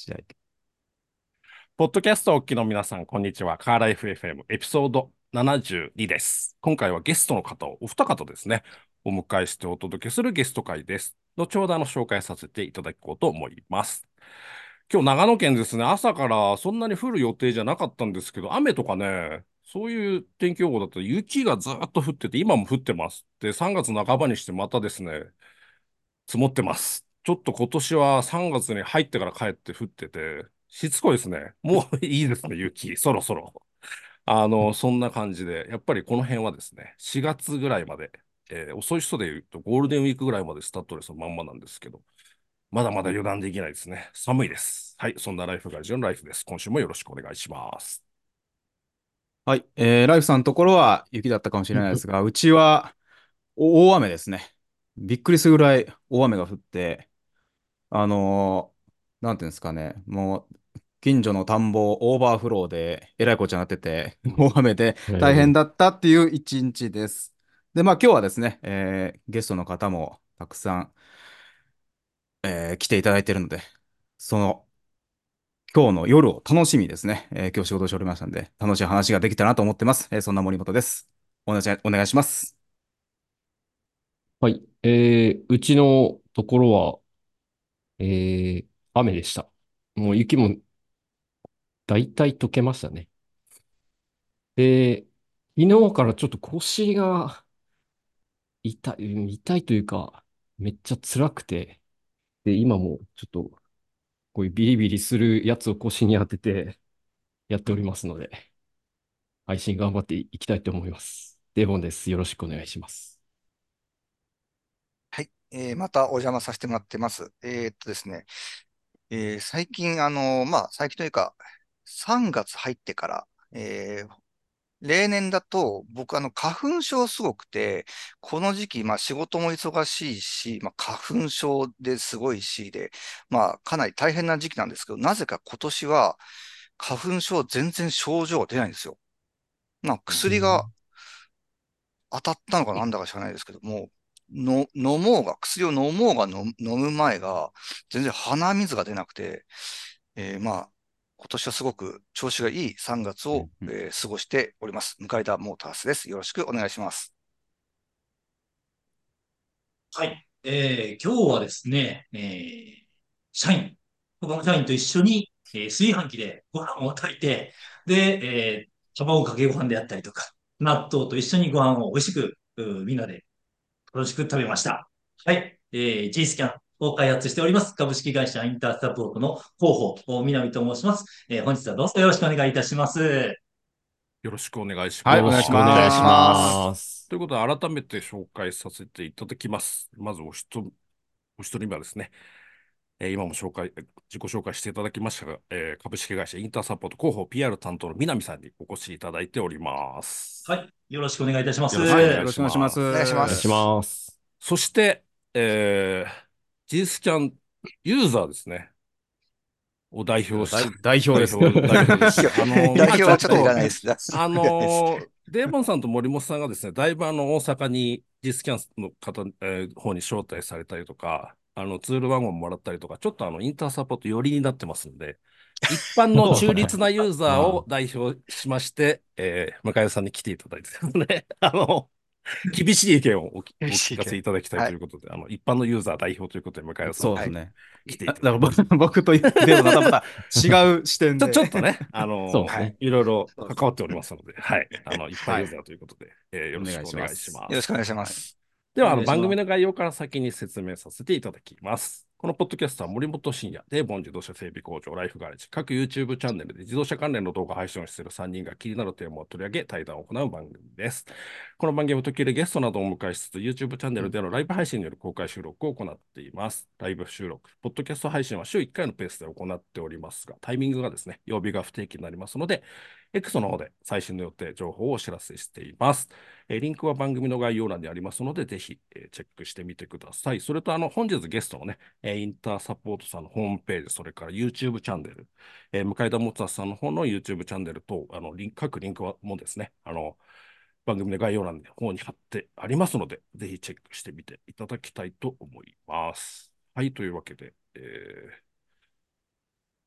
試合。 ポッドキャストをお聞きの皆さん、こんにちは。カーライフ FM エピソード72です。今回はゲストの方をお二方ですね、お迎えしてお届けするゲスト会です。後ほど紹介させていただこうと思います。今日長野県ですね、朝からそんなに降る予定じゃなかったんですけど、雨とかね、そういう天気予報だと雪がずっと降ってて、今も降ってます。で、3月半ばにしてまたですね、積もってます。ちょっと今年は3月に入ってから帰って降ってて、しつこいですね。もういいですね、雪。そろそろ。そんな感じで、やっぱりこの辺はですね、4月ぐらいまで、遅い人で言うとゴールデンウィークぐらいまでスタッドレスのまんまなんですけど、まだまだ油断できないですね。寒いです。はい、そんなライフガージのライフです。今週もよろしくお願いします。 はい。ライフさんのところは雪だったかもしれないですが、うちは大雨ですね。びっくりするぐらい大雨が降って、なんていうんですかね、もう、近所の田んぼオーバーフローでえらいこっちゃになってて、大雨で大変だったっていう一日です。で、まあ今日はですね、ゲストの方もたくさん、来ていただいているので、その今日の夜を楽しみにですね、今日仕事しておりましたんで、楽しい話ができたらなと思ってます。そんな森本です。お願いします。 はい。うちのところは、雨でした。もう雪も大体溶けましたね。で、昨日からちょっと腰が痛いというか、めっちゃ辛くて、で、今もちょっとこういうビリビリするやつを腰に当ててやっておりますので、配信頑張っていきたいと思います。デーボンです。よろしくお願いします。 はい、またお邪魔させてもらってます。ですね、最近、最近というか、3月入ってから、例年だと、僕、花粉症すごくて、この時期、仕事も忙しいし、花粉症ですごいしで、かなり大変な時期なんですけど、なぜか今年は、花粉症全然症状が出ないんですよ。薬が当たったのかなんだか知らないですけども、飲もうが、薬を飲もうが飲む前が、全然鼻水が出なくて、今年はすごく調子がいい3月を、 うんうん。 過ごしております。向田モータースです。よろしくお願いします。 はい。今日はですね、社員、他の社員と一緒に、炊飯器でご飯を炊いて、で、卵かけご飯であったりとか、納豆と一緒にご飯を美味しく、みんなで楽しく食べました。はい。G スキャンを開発しております。株式会社インターサポートの広報、南と申します。本日はどうぞよろしくお願いいたします。 よろしくお願いしはい、 よろお願いししくお願いしお願いします。 ます。 ます。 ということで、改めて紹介させていただきます。まずお一人目はですね、今も自己紹介していただきましたが、株式会社インターサポート広報 PR 担当の南さんにお越しいただいております。 はい。よろしくお願いいたします。 よろしくはい、よお願いしろしくお願いしまます。 お願いしまお願いしす。 す。 ます。 そして、えー、G スキャンユーザーですね。を代表し、 代表です。 代表ですね。 代今表はちょっといらちょっと、 ないです。いらないです。 デーモンさんと森本さんがですね、だいぶ大阪に G スキャンの方、方に招待されたりとか、ツール番号もらったりとか、ちょっとインターサポート寄りになってますんで、一般の中立なユーザーをあ代表しまして、向井さんに来ていただいてですね、厳しい意見をお聞かせ嬉しいけいただきたいはい。 ということで、一般のユーザー代表ということで、向井さんにはい。 そうですね。 来ていだからただきます。 僕とデーブのまた違う視点ちょで。 っとね、 はい。 そうですね。 いろいろそうです。 関わっておりますので、はい。一般はい。 ユーザーということで、よお願いろしくお願いしします。 ます。 よろしくお願いしまはい。 す。 では、 お願いします。 番組の概要から先に説明させていただきます。このポッドキャストは森本慎也、デーボン自動車整備工場、ライフガレージ、各 YouTube チャンネルで自動車関連の動画配信をしている3人が気になるテーマを取り上げ、対談を行う番組です。この番組は時々ゲストなどをお迎えしつつ、YouTube チャンネルでのライブ配信による公開収録を行っています。ライブ収録、ポッドキャスト配信は週1回のペースで行っておりますが、タイミングがですね、曜日が不定期になりますので、X の方で最新の予定、情報をお知らせしています。リンクは番組の概要欄にありますので、ぜひ、チェックしてみてください。それと、本日ゲストのね、インターサポートさんのホームページ、それから YouTube チャンネル、向田もつさんの方の YouTube チャンネルと、各リンクもですね、番組の概要欄の方に貼ってありますので、ぜひチェックしてみていただきたいと思います。はい、というわけで、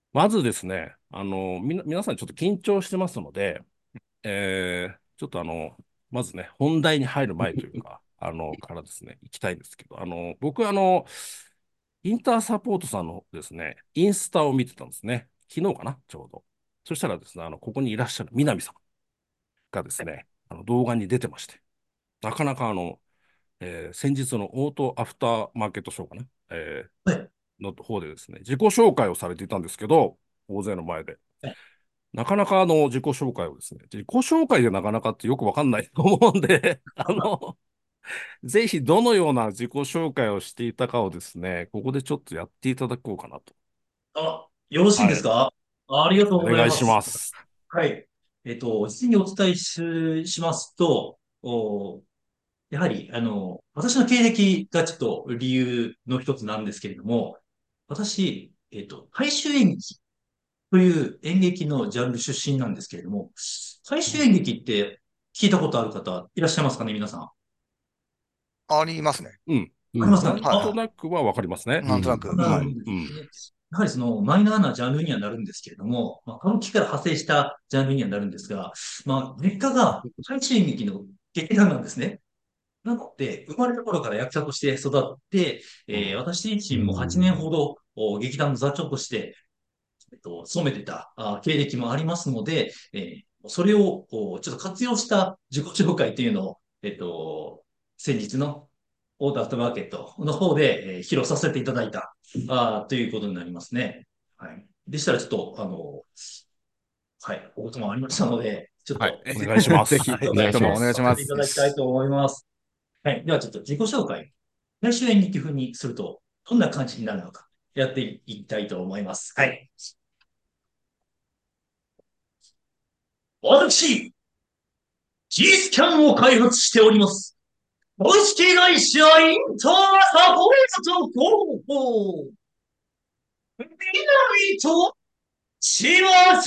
まずですね、皆さんちょっと緊張してますので、ちょっとまずね、本題に入る前というか、からですね、行きたいんですけど、僕インターサポートさんのですね、インスタを見てたんですね。昨日かな、ちょうど。そしたらですね、ここにいらっしゃる南さんがですね、動画に出てまして、なかなか先日のオートアフターマーケットショーかな、 はい。 の方でですね、自己紹介をされていたんですけど、大勢の前で。 はい。 なかなか自己紹介をですね、自己紹介でなかなかってよくわかんないと思うんで、ぜひどのような自己紹介をしていたかをですね、ここでちょっとやっていただこうかなと。 よろしいんはい。 ですか？ありがとうお願いしございます。 ます。 はい。実にお伝えしますと、やはり、私の経歴がちょっと理由の一つなんですけれども、私、大衆演劇という演劇のジャンル出身なんですけれども、大衆演劇って聞いたことある方いらっしゃいますかね、皆さん。 ありますね。 うん。 うん。 ありますかね。 なんとなくはわかりますね。 なんとなく。 うはい。 ん。うん。 やはりそのマイナーなジャンルにはなるんですけれども、歌舞伎から派生したジャンルにはなるんですが、実家が大衆演劇の劇団なんですね。なので、生まれた頃から役者として育って、私自身も8年ほど劇団の座長として、勤めてた経歴もありますので、それをちょっと活用した自己紹介というのを、先日のオーダーアフターマーケットの方で、披露させていただいたということになりますね。はい。でしたらちょっと、はい、おこともありましたので、ちょっはい。 と、 お願いしまぜす。 ひ、 はい、 お願いぜひともおします。 願いします。 させていただきたいと思います。はい。ではちょっと自己紹介。来週演劇風にすると、どんな感じになるのか、やっていきたいと思います。はい。私、G スキャンを開発しております。株式会社インターサポート広報、南とします。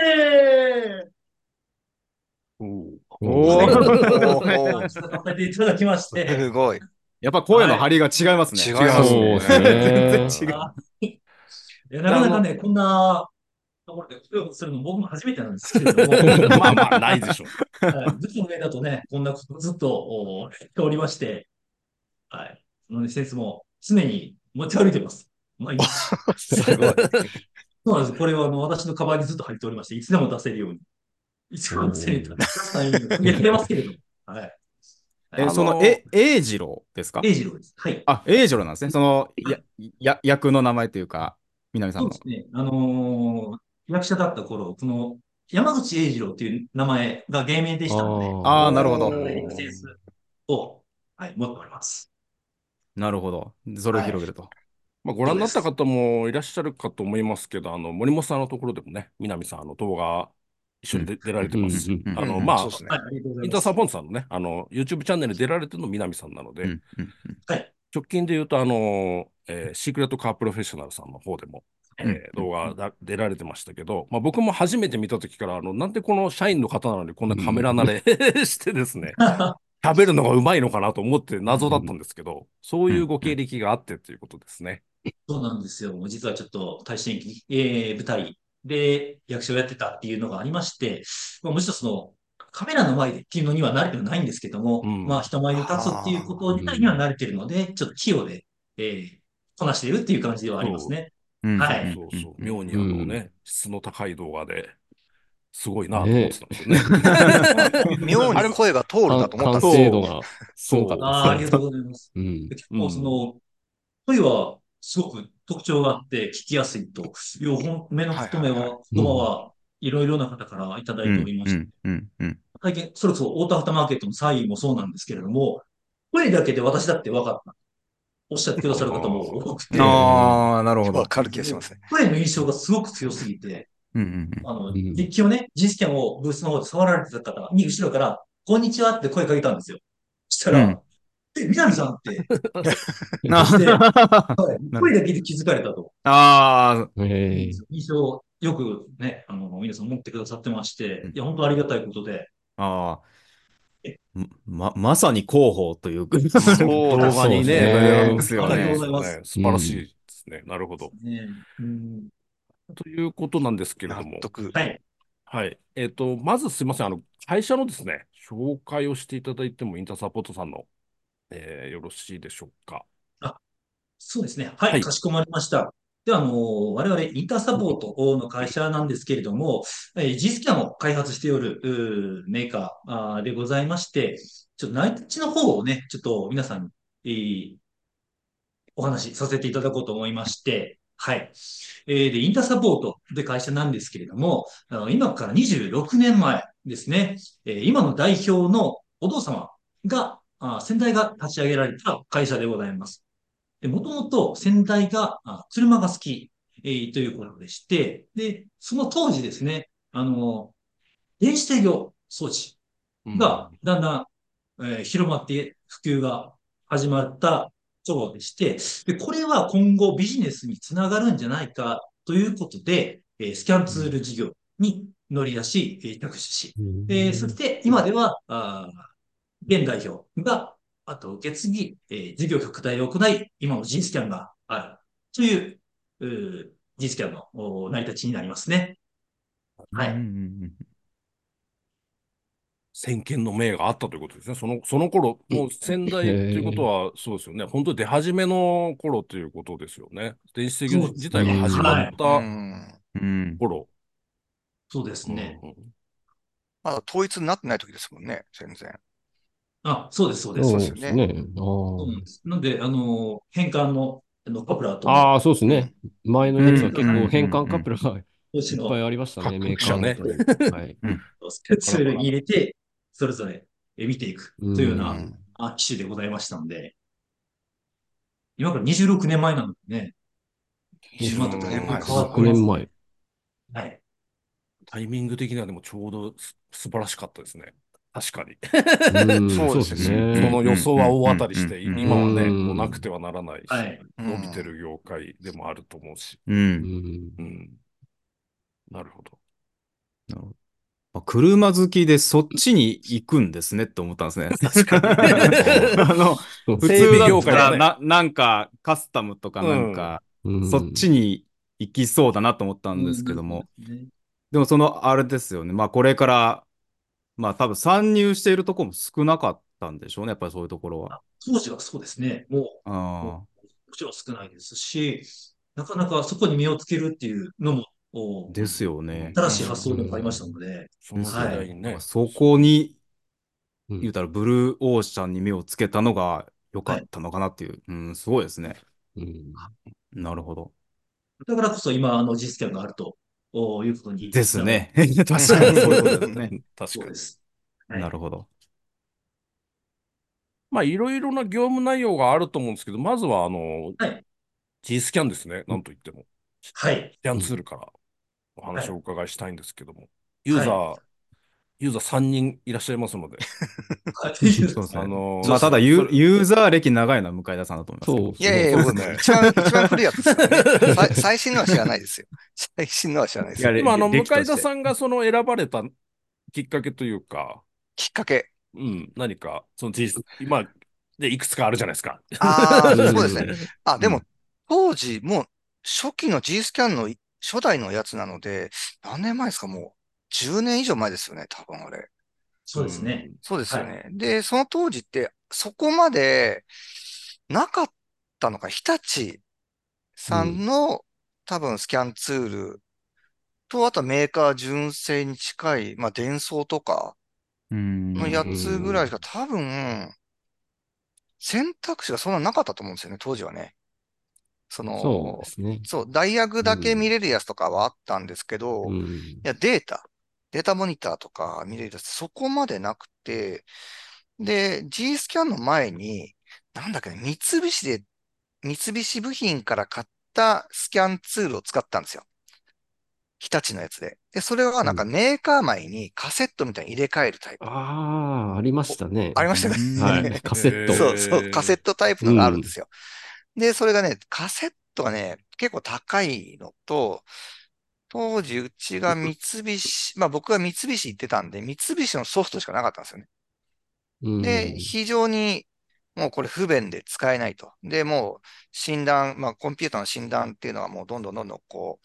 おはい。 ー。 おー、 させていただきまして、 すごい。 やっぱ声のはい。 張りが違いますね。 違い違う。 ますね。 そうです全然ね。 違う。 いや、なで、 かなかね、こんなところで声をするの僕も初めてなんですけれども、 まあまあ、ないでしょはい。舞台の上だとね、こんなことずっとやっておりまして、はい。その施設も常に持ち歩いてます。毎日。 すごい。 そうなんです。これは私のカバンにずっと入っておりまして、いつでも出せるように。いつでも出せるように。出すタイミングが限られますけれども。はい。はえ、 い。 その、英次郎ですか？ 英二郎です。はい。 あ、英次郎なんですね。その、役の名前というか、南さんの。 そうですね。役者だった頃、この山口英二郎っていう名前が芸名であしたので、 ああ、なるほそど。 のエクセンスを、はい、持っております。 なるほど。それをはい。 広げると。 まあ、ご覧になったそうです。 方もいらっしゃるかと思いますけど、森本さんのところでもね、南さん、動画一緒にうん。 出られてうん、うます。 ん。 うんうん、そうまあ、 ですね。 はい、ありがとうござインターサいます。 ポートさんのね、YouTube チャンネルに出られてるの南さんなので、 うん。うん。 はい。 直近で言うと、シークレットカープロフェッショナルさんの方でも、 うん。うん。 動画出られてましたけど、まあ、僕も初めて見たときから、なんでこの社員の方なのにこんなカメラ慣れしてですね、喋るのがうまいのかなと思って謎だったんですけど、そういうご経歴があってということですね。 そうなんですよ。実はちょっと大衆演劇、舞台で役者をやってたっていうのがありまして、むしろそのカメラの前でっていうのには慣れてないんですけども、 うん。 人前に立つっていうこと自体には慣れてるので、ちょっと器用で、こなしているっていう感じではありますそうね。 うん。 はい。 そうそう。 うん。 妙にうん。 ね、質の高い動画ですごいなと思ってねえ。 たんですよね。 妙にあれ、 声が通るなと思った完んですよ。 成度そがすごかったそですね。 ありがとうございます。 うん。 結う。う構そん。 の、声はすごく特徴があって聞きやすいと、目のはいはいはい。 言葉うん。 はいろいろな方からいただいておうん。 りまして、 うん。うん。うん。 最近、それこそオートアフターマーケットの際もそうなんですけれども、声だけで私だって分かった。おっしゃってくださる方も多くえて、 え。 ああ、なるほど。 わかる気がしますね。 声の印象がすごく強すぎて、 うん。うん。 うん。 実機をね、実機をブースの方で触られてた方に後ろから、こんにちはって声かけたんですよ。そしたうん。 ら、南さんって、そして、 あはい、 なるほど。 声だけで気づかれたと。 ああ、 ええ。 印象、よくね、皆さん持ってくださってましうん。 て、いや、本当ありがたいことで、 ああ、 えまさに広報という動そうです画にね、 そうです出られでね。 すよありがとうごたんでね。 ざいます。 すよね。素晴らしいうん。 ですね。なるほど。 ね、うん。 ということなんですけれ納ども、 得。 はい。 はい。まずすいません。会社のですね、紹介をしていただいても、インターサポートさんの、よろしいでしょうか。 あ、そうですね。はい、 はい。 かしこまりました。では、我々インターサポートの会社なんですけれども、G スキャンを開発しておるメーカーでございまして、ちょっと内地の方をね、ちょっと皆さんに、お話しさせていただこうと思いまして、はい。で、インターサポートで会社なんですけれども、今から26年前ですね、今の代表のお父様が、先代が立ち上げられた会社でございます。で、もともと先代が車が好き、ということでして、で、その当時ですね、電子制御装置うがん。 だんだん、広まって普及が始まったところでして、で、これは今後ビジネスにつながるんじゃないかということで、スキャンツール事業に乗り出し、着手し、そして今では、現代表が、あと受け継ぎ、事業拡大を行い、今の G スキャンがあるという、G スキャンの成り立ちになりますね。 うんうんうはい。 ん先見の明があったということですね。その頃、もう先代ということへは、そうですよね。本当に出始めの頃ということですよね。電子制御自そうですう体が始ね。 まっん。 はい。 うたん。 うん頃。 そうですうん。 ね。 まだ統一になってない時ですもんね、全然。 あ、そうです、そうです。 そうですよね。 そうですね。 そうなんです。なんで、変換の、カプラーとも、 ああ、そうですね。 うん。 前のうんうやつは結構ん変換カうんプラがいっぱい投資のありましたね、メー各社ね。 カーごとに。はい。 うんスキャンツールに入れて、それぞれ見ていくうというようなん。 うん。 機種でございましたので、今から26年前なのでね、 う今 26 とだいぶ年前、 変わっ 6 すごい。 てます。 年前。 はい。 タイミング的にはでもちょうど素晴らしかったですね。確かに。 うん、 そうですよそうですうんうそね。 んうんの予想はうんうん大当たりして、 うんうん今はね、もうなくうん。 てはならないし、 はい。 う伸びてん。 る業界でもあると思うし。 ううん。 ん。 うん。なるほど。 なるほど。車好きでそっちに行くんですねって思ったんですね。 確かに。 ああ、そう普整備通だった業界はね。 らなんかカスタムとかうん。 うそっん。 ちに行きそうだなと思ったんですけどそうでも、 すね。 でもあれですよね。まあこれから、まあ多分参入しているところも少なかったんでしょうね。やっぱりそういうところは。 当時はそうですね。もああ、 もちろん少ないですし、なかなかそこに目をつけるっていうのも、 ですよね。 新しい発うん。 想でもありましたので、 その時ですよね。 はい。 代にね。 だからそこに、 うん。 言うたらブルーオーシャンに目をつけたのが良かはい。 ったのかなっていう。うん、すごいですね。 うん。 なるほど。 だからこそ今、実スキャンがあるということにつながる。 ですね。確かはい。 にそういうことですね。 確かに。 そうです。はい。 なるほど。 まあ、いろいろな業務内容があると思うんですけど、まずは、 はい。 G スキャンですね。なんといっても。スはい。 キャンうん。 ツールからお話をおはい。 伺いしたいんですけども、ユーはい。 ザー、ユーザー3人いらっしゃいますので、 はい。 あそうですね。まあ、たのーだそれ、 ユーザー歴長いのは向田さんだと思いますけど。 そうですね。 いやいやいや、僕、 そうですね。 一番古いやつですからね。最新のは知らないですよ。最新のは知らないでいや、 すよ。 でも、向歴として。 田さんがその選ばれたきっかけというか、 きっかけ。 うん、何か、今、で、いくつかあるじゃないですか。 ああ、そうですね。 うん。 あ、でも、 うん。 当時、もう、初期の G スキャンの初代のやつなので、何年前ですか？もう、10年以上前ですよね、多分あれ。 うそうですね。 ん。 そうですはい。 よね。で、その当時って、そこまでなかったのか、日立さんうん。 の多分スキャンツールと、あとはメーカー純正に近い、まあ、デンソーとかうーのやうん。 つぐらいしかん。 多分、選択肢がそんななかったと思うんですよね、当時はね。そそうでの、 すね。 そう、ダイヤグだけ見うん。 れるやつとかはあったんですけうど、 ん。 いや、データモニターとか見れるやつ、そこまでなくて、で、G スキャンの前に、なんだっけね、三菱部品から買ったスキャンツールを使ったんですよ。日立のやつで。で、それはなんかうん。 メーカー前にカセットみたいに入れ替えるタイプ。 ああ、ありましお、 たね。 ありまうーしたかはい。 ね？ ん。 カセット。 そうそう、カセットタイプのがあるんでうん。 すよ。で、それがね、カセットがね、結構高いのと、当時うちが三菱、まあ僕が三菱行ってたんで、三菱のソフトしかなかったんですよね。 うで、 ん。 非常にもうこれ不便で使えないと。で、もう診断、まあコンピューターの診断っていうのはもうどんどんこう、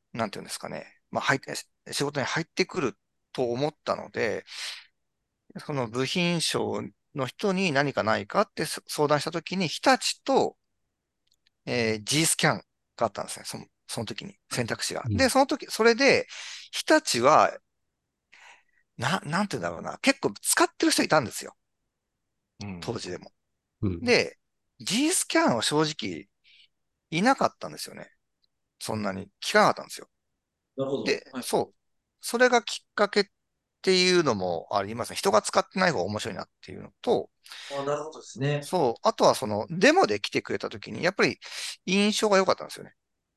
なんていうんですかね、まあ、仕事に入ってくると思ったので、その部品商の人に何かないかって相談したときに、日立と、G スキャンがあったんですね。その時に選択肢が。で、 うん。 それで、日立は、なんて言うんだろうな。結構使ってる人いたんですよ。 うん当時でも。 うん。 で、G スキャンは正直いなかったんですよね。そんなに聞かなかったんですよ。 なるほど。 で、 はい。 そう。それがきっかけっていうのもありますね。人が使ってない方が面白いなっていうのと、 なるほどですね。 そう。あとはデモで来てくれた時に、やっぱり印象が良かったんですよね。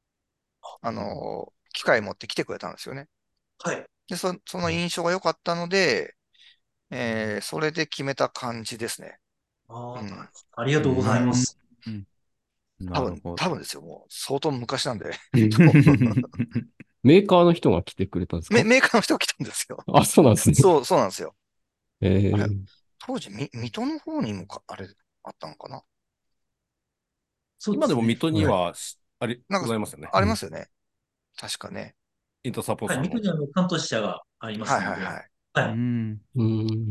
機械持って来てくれたんですよね。 はい。 で、その印象が良かったので、それで決めた感じですね。うなるほど。 ん。 ありがうとうございまん。 す。 うん多分、 なるほど。 多分ですよ。もう相当昔なんで。 メーカーの人が来てくれたんですか？ メーカーの人が来たんですよ。 あ、そうなんですね。 そうなんですよ。あれ、 えー、 当時、水戸の方にもあれ、あったのかな。 今でもそうですね。 水戸にはい。 はなんか、 ございますよね。 あうん。 りますよね。確かね。 インターサポートはい。 さんの。 水戸に担当者がありまはいすので、 はいはい。 うはい。 ん。 うん。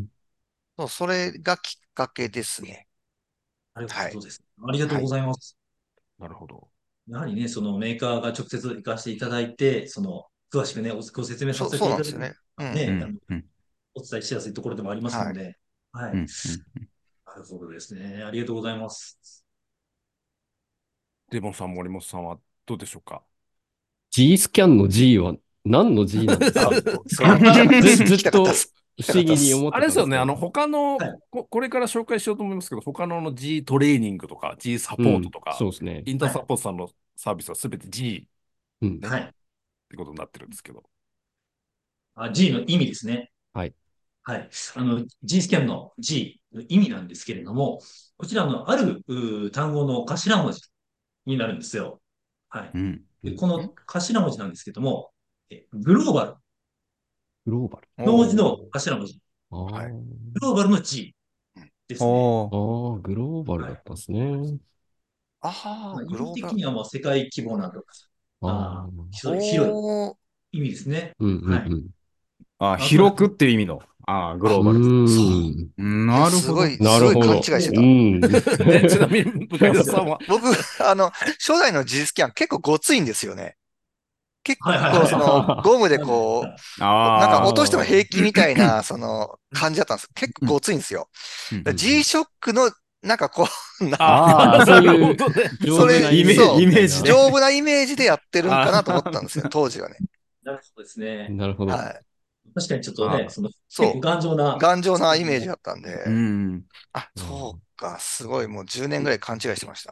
そう、それがきっかけですね。 なるほはい。 どです。ありがとうはい。 ございます。 なるほど。 やはりね、そのメーカーが直接行かせていただいて、詳しくね、ご説明させそうていただくのなんですよね。うがね、 ん。 うん。うん。 お伝えしやすいところでもありますはい。 ので、はい。 うん。うん。 なるほどですね。ありがとうございます。 デボンさん、森本さんはどうでしょうか？ G スキャンの G は何の G なんですか？ それも聞きたかったです。 ず聞きたかったでっとす。聞きたか不思議にったです。 思ってあれですよね、 たんですけど。 他のはい。 これから紹介しようと思いますけど、他のG トレーニングとか G サポートうん、 とか、 そうですね。 インターサはい。 ポートさんのサービスはすべて G うん。 ね、っはい。 てことになってるんですけど。 G の意味ですね。 はい。 はい。G スキャンの G の意味なんですけれども、こちらのある単語の頭文字になるんですよ。はい。 うん。 で、この頭文字なんですけども、グローバルグローバル。 の文字のおー。 頭文字。 あはい。 ーグローバルの G うんですね。 おー。 グローバルはい。 だったんですね。 ああ、グ意味ローバル。 的にはもう世界規模なとか、 ああ、 そういう広いおー。 意味ですね。 うんうはい。 んあ、 あくまで、 広くっていう意味の。グうん。 ローバル。 そう。 うーん。 いや、 なるほど。 なすごい勘違いるほど。 してた。 うん。 ちなみに、向田さんは、 僕、初代の G スキャン結構ごついんですよね。結はいはい構はゴムでい。 なんか落ああ。 としてもああ、 平気みたいな、感じだったんです。結構うん。 ごついんですよ。 うん。うん。 G-SHOCK の、なんかああ、 なるそういうほどね。 丈夫なイメージそう、 イみたいな。 メージね。 丈夫なイメージでやってるんかなと思ったんですよ、 あ当時はね。 なるほどですね。 なるほど。 はい。 確かにちょっとね、 あ。 結構そ頑丈う。 な頑丈なイメージ作りの、 だったんうで、 ん。 あ、 あそうーか、すごい、もう10年ぐらい勘違いしてました。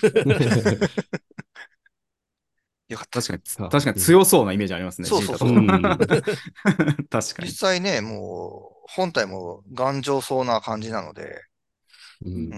よかった。 確かにうん。 強そうなイメージありますね、 そう G そううだと。 そう。 ん。 確か実に。 際ね、もう、本体も頑丈そうな感じなので、 うん。 うん。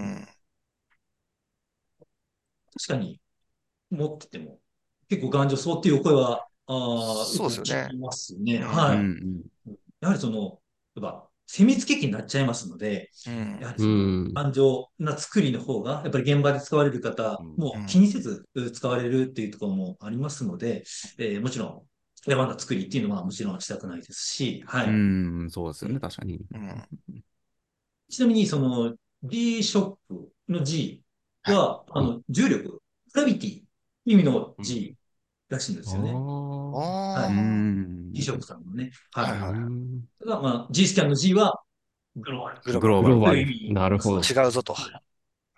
確かに持ってても結構頑丈そうっていうお声は、よそうですよね。 く聞きますね。 うん。 うん。 はうん。 い。やはりやっぱ精密機器になっちゃいますので、 うん。 うやはりん。 頑丈な作りの方が、やっぱり現場で使われる方うん。 も気うん。 にせず使われるっていうところもありますので、もちろん、山な作りっていうのはもちろんしたくないですし、はうい。 ん。そうですよね、確かに。 うん。 うん。 ちなみに、G ショックの G はい。 は、重力、グラビティ意味のうん G らしいんであすよね。はうい。 ああ、 G ショッん。 クさんのね。 あ。うはい。 はいはいはい。 ん。 ただ、G スキャンの G は、グローバルグローバル。 グローバル。 グローバル。 という意味だそうでなるほど。 違うぞと。 す。はい。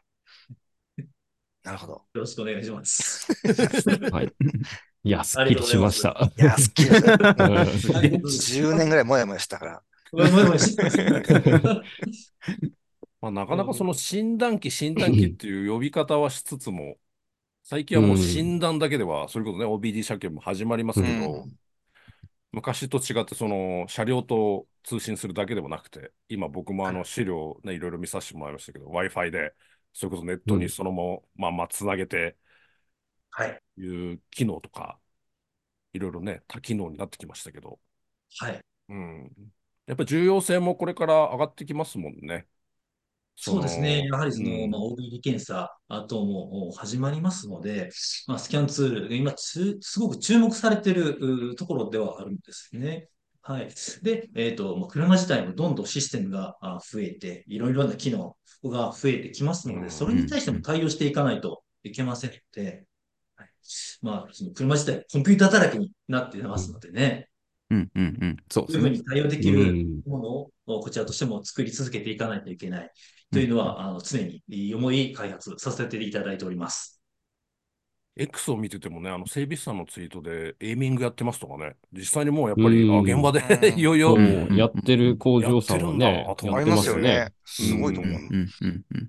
なるほど。 よろしくお願いします。 はい。いや、すっありきりしがとうございます。 ました。 いや、好きです。 うもう、 ん。 はい、本当です。 10年ぐらいもやもやしたから。 もやしてますね。 まあ、なかなかそうんの診断機っていう呼び方はしつつも、最近うはもうん。 診断だけでは、それこそね、OBD 車検も始まりまうすけど、 ん。 昔と違ってその車両と通信するだけでもなくて、今僕もはい。 資料ね、いろいろ見させてもらいましたけど、Wi-Fi で、それこそネットにん。 そのままつなげてはい。 いう機能とか、いろいろね、多機能になってきましたけど、 はい。 うん。やっぱり重要性もこれから上がってきますもんね。 そうですね。やはりうん。 OBD 検査等も始まりますので、スキャンツール、今すごく注目されているところではあるんですね。はい。で、車自体もどんどんシステムが増えて、いろいろな機能が増えてきますので、それにうん、 対してもうん、 対応していかないといけませんので、はい、その車自体コンピューターだらけになっていますのでね、 うん、うん、うん、そうでそういうふうすね。 に対応できるうん。 ものをこちらとしても作り続けていかないといけないうん、 というのは、常に思い開発させていただいております。 X を見ててもね、整備士さんのツイートでエイミングやってますとかね、実際にもうやっうぱり、現場ん。 でういよいん。 ようん、 そう、 うん、 やってるうん、 工場さんやってるんだはね、 とやってありまますよね。 すよね。 うすごいと思うん。 な。 うん、うん、うん。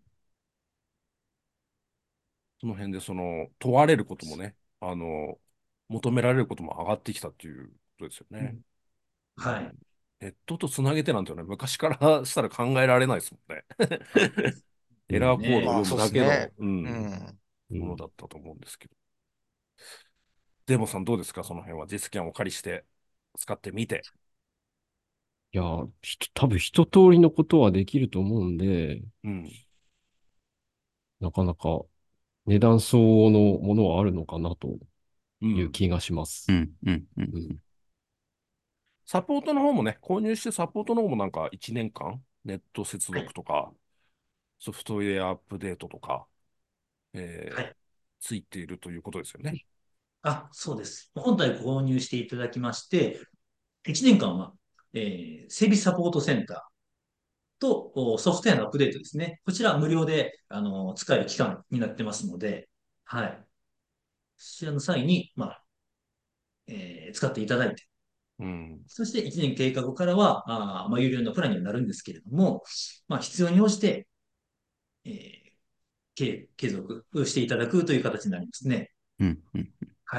その辺で問われることもね、求められることも上がってきたっていうことですよね。 うん、 うん。 はい。 ネットとつなげてなんてね、昔からしたら考えられないですもんね。エラーコードをうん。 ね、 読むまあそうですね。 だけの、ううん、 ん。 ものうん。 だったと思うんですけど。デモさんどうですかその辺は実験をお借りして使ってみて。 いや、多分一通りのことはできると思うんで、 うん。 なかなか値段相応のものはあるのかなとうん。 いう気がします。 うん、うん、うん。 うん。 サポートの方もね、購入してサポートの方もなんか1年間、ネット接はい。 続とか、ソフトウェアアップデートとか、 はい。 ついているということですよね。 そうです。本体購入していただきまして、1年間は、整備サポートセンターとソフトウェアのアップデートですね。こちら無料で、使える期間になってますので、はい。そちらの際に、使っていただいて、 うん。 そして1年経過後からは、有料のプランにはなるんですけれども、必要に応じて、え継続していただくという形になりますね。 うん、うん。 はい。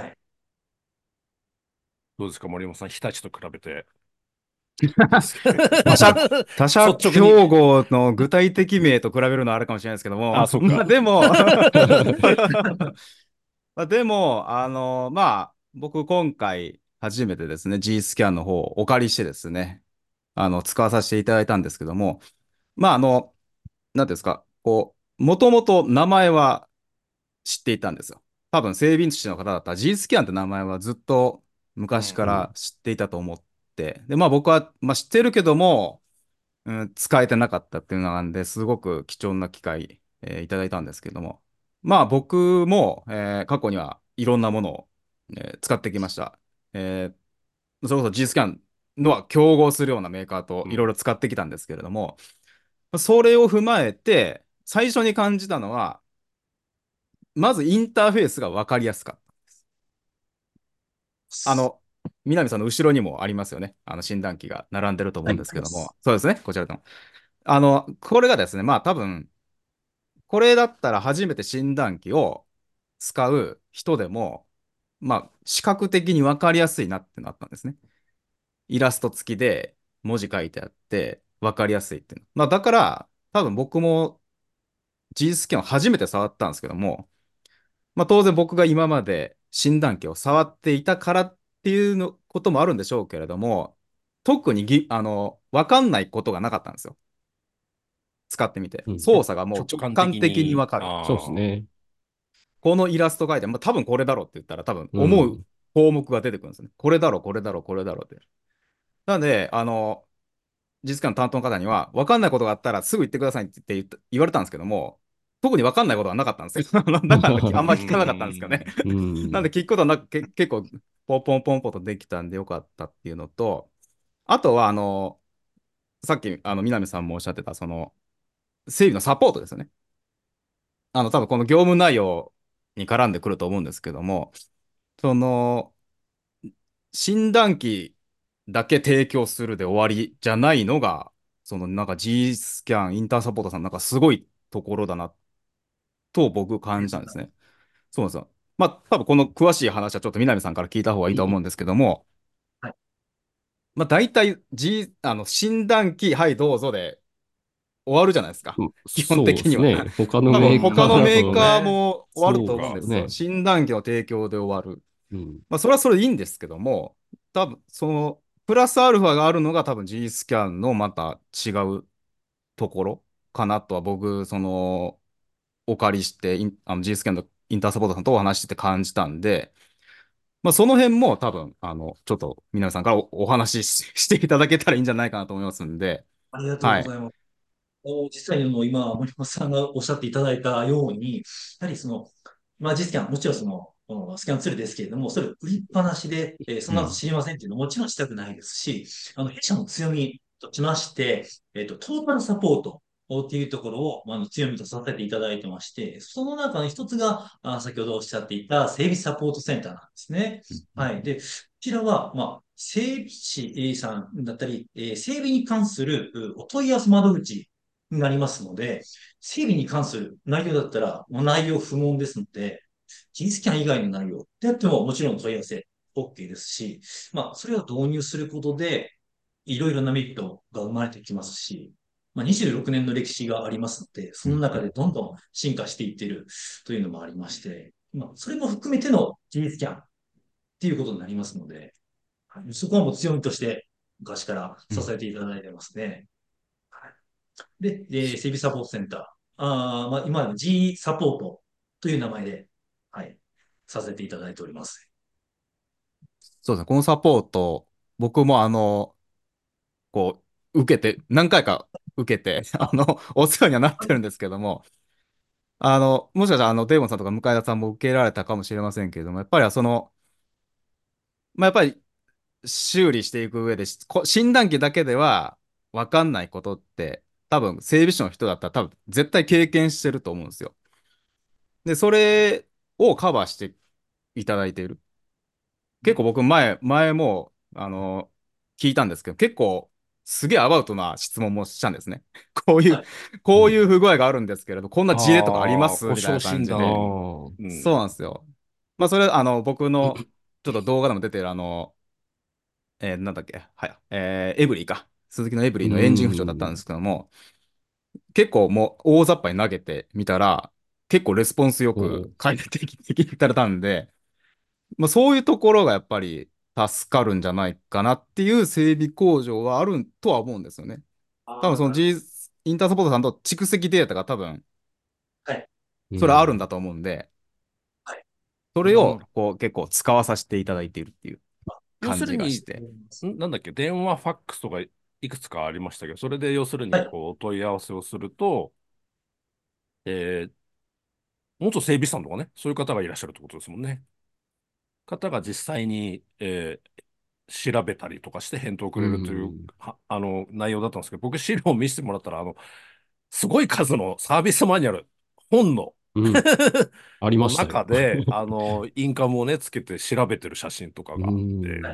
どうですか、森本さん、日立と比べて。どうですか他社、他社率直に。 競合の具体的名と比べるのはあるかもしれないですけども、 あ、そうまあか。 でもまあでも、僕今回初めてですね、G スキャンの方をお借りしてですね、使わさせていただいたんですけども、まあなんていうんですか、もともと名前は知っていたんですよ。多分、整備士の方だったら G スキャンって名前はずっと昔かうん。 うん。 ら知っていたと思って、で、まあ僕は、まあ、知ってるけども、使えてなかったっていうのなんで、すごく貴重な機会、いただいたんですけども、まあ僕も、過去にはいろんなものを、使ってきました。それこそ G スキャンのは競合するようなメーカーとうん。 いろいろ使ってきたんですけれども、それを踏まえて、最初に感じたのは、まずインターフェースが分かりやすかった。あの、南さんの後ろにもありますよね。診断機が並んでると思うんはい。 ですけども、そうですね、こちらとも。これがですね、まあ多分、これだったら初めて診断機を使う人でも、まあ、視覚的に分かりやすいなってなったんですね。イラスト付きで文字書いてあって分かりやすいっていうの。まあ、だから、多分僕も G スキャンを初めて触ったんですけども、まあ、当然僕が今まで診断機を触っていたからっていうのこともあるんでしょうけれども、特に分かんないことがなかったんですよ。使ってみて。 うん。 操作がもう直直感感的に的に、 分かる。 そうですああ、 ね。 このイラスト描いて、まあ、多分これだろうって言ったら多分思ううん。 項目が出てくるんですね。これだろう、これだろう、これだろうって。なので、実家の担当の方には、分かんないことがあったらすぐ言ってくださいって言われたんですけども、特に分かんないことはなかったんですよ。だからあんまう聞かなかったんですかね。 ん。 うなんでん。 聞くことは結構ポンポンポンポンとできたんでよかったっていうのと、あとはさっき南さんもおっしゃってた整備のサポートですよね。多分この業務内容に絡んでくると思うんですけども、その診断機だけ提供するで終わりじゃないのが、なんか G スキャン、インターサポートさんなんかすごいところだなと僕あり感じたんですね。 がとうございます。 そうなんですよ。まあ多分この詳しい話はちょっと南さんから聞いた方がいいと思うんですけども、 はい。 まあ大体 診断機、はいどうぞで終わるじゃないですか。 うん。 基本そうで的には。 すね。他の多分メーカ他のなるほメーカーどね。 も終わるとそうか。 思うんですよ。 そうですね。 診断機の提供で終わる。 うん。 まあそれはそれでいいんですけども、多分プラスアルファがあるのが多分 G スキャンのまた違うところ。 かなとは僕、お借りして、G スキャンのインターサポートさんとお話ししてて感じたんで、まあ、その辺も多分、ちょっと皆さんからお話ししていただけたらいいんじゃないかなと思いますんで、 ありがとうはい。 ございます。実際に今、森本さんがおっしゃっていただいたように、やはりまあ、実スキャン、もちろんスキャンツールですけれども、それを売りっぱなしで、そんなことうん。 知りませんっていうのももちろんしたくないですし、弊社の強みとしまして、トータルサポートっていうところを、強みとさせていただいてまして、その中の一つが、先ほどおっしゃっていた整備サポートセンターなんですね。はい。で、こちらは、整備士さんだったり、整備に関するお問い合わせ窓口になりますので、整備に関する内容だったら、内容不問ですので、G スキャン以外の内容であってももちろん問い合わせ OK ですし、それを導入することで、いろいろなメリットが生まれてきますし、26年の歴史がありますので、その中でどんどん進化していっているというのもありまして、それも含めての G スキャンっていうことになりますので、そこはもう強みとして昔から支えていただいてますね。で、整備サポートセンター。今の G サポートという名前で、はい、させていただいております。 そうですね。このサポート、僕も受けて、何回か受けて、 あ、 お世話にはなっはい、 てるんですけども、もしかしたら、デーモンさんとか向田さんも受けられたかもしれませんけれども、やっぱりやっぱり修理していく上で、診断機だけでは分かんないことって、多分、整備士の人だったら多分、絶対経験してると思うんですよ。で、それをカバーしていただいている。結構僕前も、聞いたんですけど、結構、すげえアバウトな質問もしたんですね。こういう、 はい、 こういう不具合があるんですけれど、こんな事例とかありまああ、故すみたいな感障診あじで。 あ、 断。うん。 そうなんですよ。まあ、それ、僕の、ちょっと動画でも出てる、なんだっけ、はい、エブリィか。鈴木のエブリうィのエンジン不調だったんでん。 すけども、結構もう大雑把に投げてみたら、結構レスポンスよくおう。 返ってきてたんで、まあ、そういうところがやっぱり助かるんじゃないかなっていう整備工場はあるとは思うんですよね。多分そのなるほど。 インターサポートさんと蓄積データが多分はい、 うそれはあるんだん。 と思うんで、 はい。 それをなるほど。 結構使わさせていただいているっていう要感するに、 じがして。 なんだっけ、電話、ファックスとかいくつかありましたけど、それで要するに、 はい、 お問い合わせをすると、え元整備士さんとかね、そういう方がいらっしゃるってことですもんね。方が実際に、調べたりとかして返答をくうれるという、 ん。 内容だったんですけど、僕資料を見せてもらったら、すごい数のサービスマニュアル、本のうん。ありまのしたよ。 中で、インカムをね、つけて調べてる写真とかうがあって、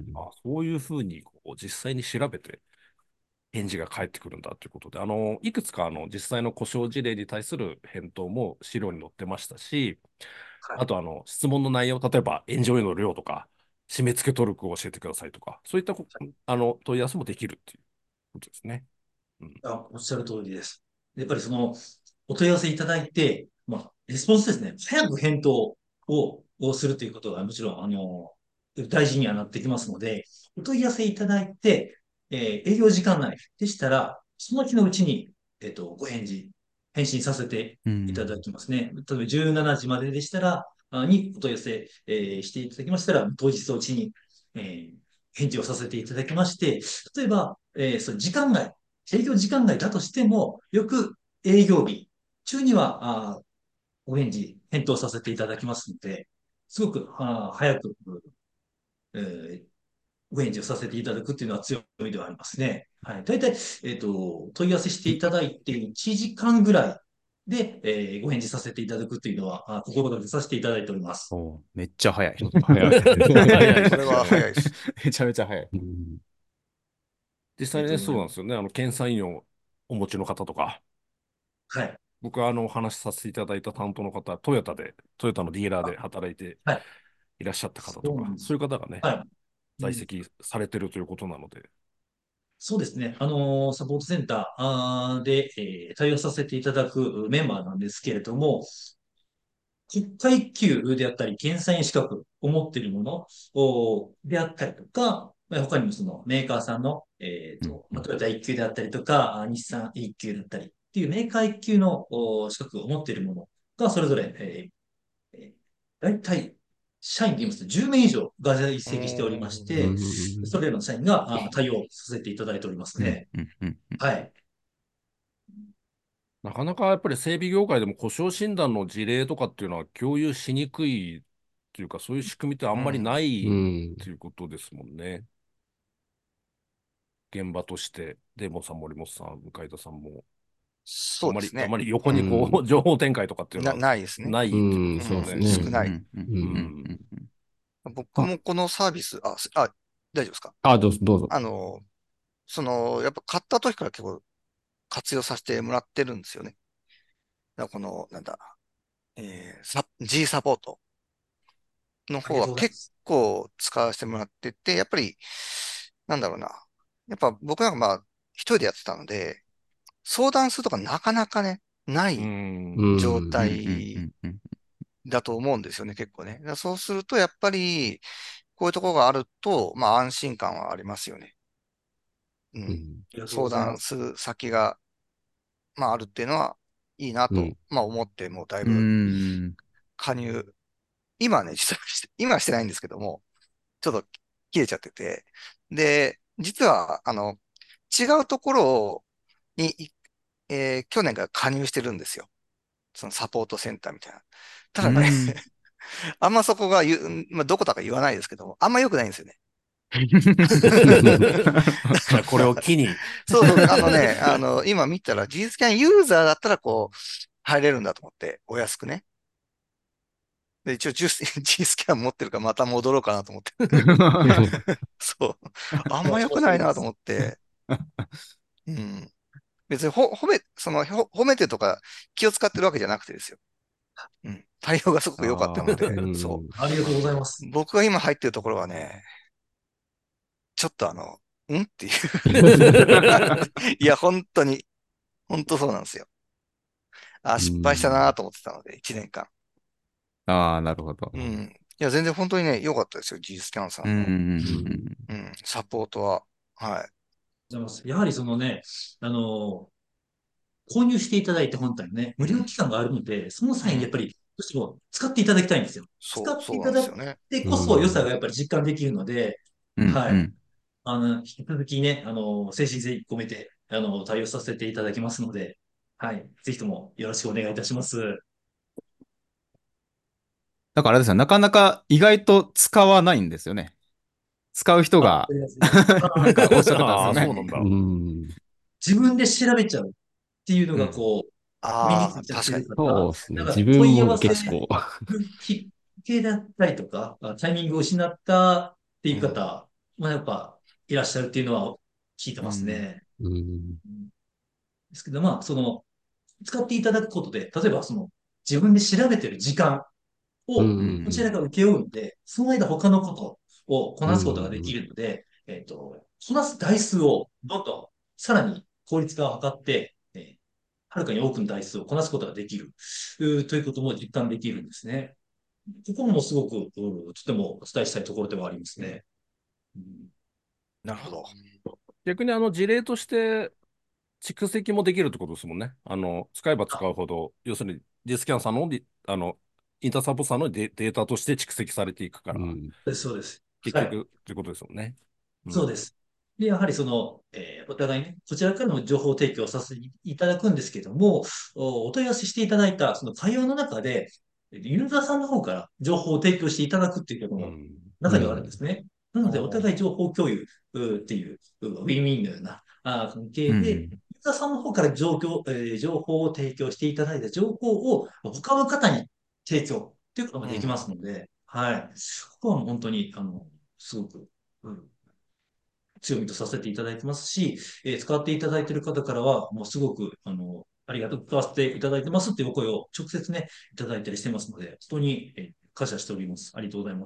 ん。 そういうふうに実際に調べて返事が返ってくるんだということで、いくつか実際の故障事例に対する返答も資料に載ってましたし、 はい。 あと質問の内容、例えば炎上への量とか、締め付けトルクを教えてくださいとか、そういった問い合わせもできるっていうことですね。うん。 おっしゃる通りです。やっぱりお問い合わせいただいて、レスポンスですね。早く返答をするということがもちろん、大事にはなってきますので、お問い合わせいただいて、営業時間内でしたら、その日のうちに、ご返信させてういただん。 きますね。例えば17時まででしたら、にお問い合わせ、していただきましたら、当日のうちに、返事をさせていただきまして、例えば、その時間外、営業時間外だとしても、よく営業日中には、返答させていただきますので、すごく、早く、えーお返事をさせていただくっていうのは強みではありますね。はい。大体、問い合わせしていただいて1時間ぐらいで、ご返事させていただくっていうのは、心がけさせていただいております。 めっちゃ早い。 早い。 早いでそれはすね。 早いです。 めちゃめちゃ早い。 うん。 実際にね、 ありがとうございます。 そうなんですよね。検査員をお持ちの方とか、 はい。 僕はお話しさせていただいた担当の方、トヨタのディーラーで働いてはい。 いらっしゃった方とか、 そうなんです。 そういう方がね、 はい。うん、 在籍されてるということなので、 そうですね。サポートセンターで、対応させていただくメンバーなんですけれども、国会級であったり、検査員資格を持っているものであったりとか、他にもそのメーカーさんの、 うんうん。 トヨタ1級であったりとか、日産1級だったりってっていうメーカー一級の資格を持っているものがそれぞれ、大体、社員で言いますと10名以上が在籍しておりましおー。 うて、そん。 れらの社員が対応させていただいておりますうん、 ね。 うん、うん。 はい。 なかなかやっぱり整備業界でも故障診断の事例とかっていうのは共有しにくいというか、そういう仕組みってあんまりなういん。 ということですもんね。現場として、デーモンさん、森本さん、向田さんも、あそうですね。 まりう横にん。 情報展開とかっていうのはないですね。 ないっていうことうん。 ですもんね。 そうですね。 少ない。 ううん。 ん。 僕あ、 もこのサービス、大丈夫ですか？ どうぞ、どうぞ。 あの、やっぱ買った時から結構活用させてもらってるんですよね。だからなんだ、G サポートのありが方は結とうございます。 構使わせてもらってて、やっぱり、なんだろうな。やっぱ僕なんか一人でやってたので、相談するとかなかなかね、なういうん。 状ん。 うん、うん、う態ん、うん。 だと思うんですよね、結構ね。だからそうすると、やっぱり、こういうところがあると、安心感はありますよね。うん。 うん。 ありがとうご相ざいます。 談する先が、あるっていうのは、いいなと、 うん。 思って、もうだいうぶん。 加入、今ね、実は今はしてないんですけども、ちょっと切れちゃってて。で、実は、違うところに、去年から加入してるんですよ。そのサポートセンターみたいな。ただね、 うん。 あんまそこがどこだか言わないですけども、あんま良くないんですよね。 じゃあこれを機に、 そうそう、今見たら、G スキャンユーザーだったら、入れるんだと思って、お安くね。で、一応G スキャン持ってるから、また戻ろうかなと思って。そう。あんま良私もくないなとそれです。 思って、うん。別に褒めてとか気を使ってるわけじゃなくてですよ。うん。対応がすごく良かったのああ。 うで、そん。 ありがとうございまう。 す。 僕が今入ってるところはね、ちょっとうんっていう。いや、本当に、本当そうなんですよ。 う失敗したなん。 と思ってたので、1年間。 ああ、なるほど。 うん。いや、全然本当にね、良かったですよ。G スキャンさうん、うん、 んの、 うん。 うん、サポートは。はい。 ございます。やはりそのね、あの、購入していただいて本体のね、無料うん。 期間があるので、そのうん。 際にやっぱり、どうしても使っていただきたいんですよ。使ってそうなんいただいですよね。 てうこそ良さん。 がやっぱり実感できるので、 うん、 はい。 うん。 引き続きね、誠心誠意込めて、対応させていただきますので、はい。ぜひともよろしくお願いいたします。 だからあれですよ、なかなか意外と使わないんですよね。使う人あ、わかがりますね。 なんかおっしゃってたんですああ、そうよね。 なんだ。 うん。 自分で調べちゃうっていうのが、 うん。 身につああ、 いちゃって確かに。 るから、 そうですね。 なんか自分も問い合わせ結構、 きっかけだったりとか、タイミングを失ったっていううん。 方、やっぱいらっしゃるっていうのは聞いてますうん。 ね。 うん。 うんですけど、使っていただくことで、例えば自分で調べてる時間うをこちらん。 が請け負うんで、その間他のことをこうなすことがでん。 きるので、こなす台数をどんどんさらに効率化を図って、はるかに多くの台数をこなすことができる、ということも実感できるんですね。ここもすごく、とてもお伝えしたいところではありますね。うん、 なるほど。 逆に事例として蓄積もできるってことですもんね。使えば使うほど、要するに、ディスキャンさんのインターサポさんのデータとして蓄積されていくから、 うん。 そうです、そうです。 結はい。 局ってことですもんね。うん。 そうです。で、やはりお互いね、こちらからも情報提供させていただくんですけども、お問い合わせしていただいたその会話の中で、ユーザーさんの方から情報を提供していただくっていうこともうん。 中にはあるんでうん。 すね。なので、おおー。 互い情報共有っていうウィンウィンのような関係で、ユーうん。 ザーさんの方から情報を提供していただいた情報を他の方に提供っていうこともうん。 できますので、はい。ここはもう本当に、すごく、強みとさせていただいてますし、使っていただいている方からは、もうすごく、ありがとう、使わせていただいてますっていうお声を直接ね、いただいたりしてますので、本当に、感謝しております。ありがとうございます。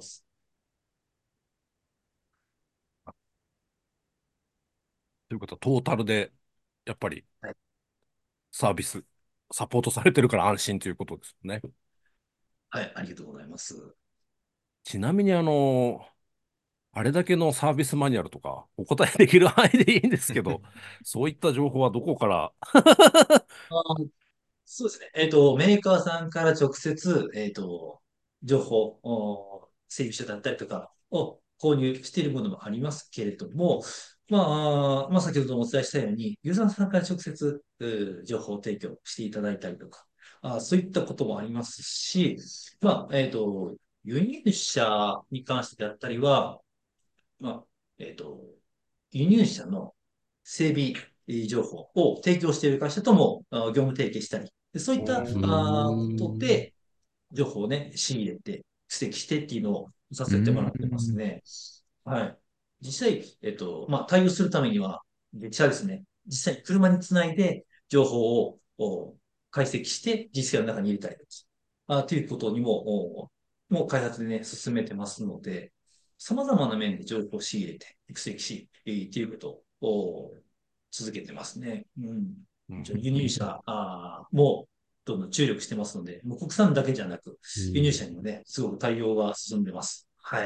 ということは、トータルで、やっぱりはい。 サービス、サポートされてるから安心ということですよね。 はい、ありがとうございます。 ちなみにあれだけのサービスマニュアルとかお答えできる範囲でいいんですけど、そういった情報はどこから？ あそうですね。メーカーさんから直接、情報、整備書だったりとかを購入しているものもありますけれども、先ほどもお伝えしたように、ユーザーさんから直接、情報提供していただいたりとか、そういったこともありますし、輸入者に関してであったりは、まあ、えっと、輸入者の整備情報を提供している会社とも業務提携したり、でそういったうーことん。 で情報をね、仕入れて、指摘してっていうのをさうせてもらってますん。 ね。はい。実際、対応するためには、実際ですね、実際に車につないで情報を解析して実践の中に入れたりとか、ということにもう開発でね、進めてますので、様々な面で情報を仕入れて、蓄積し、っていうことを続けてますね。うん。 うん。 輸入者もどんどん注力してますので、もう国産だけじゃなく、輸入者にもね、すごく対応が進んでます。はい。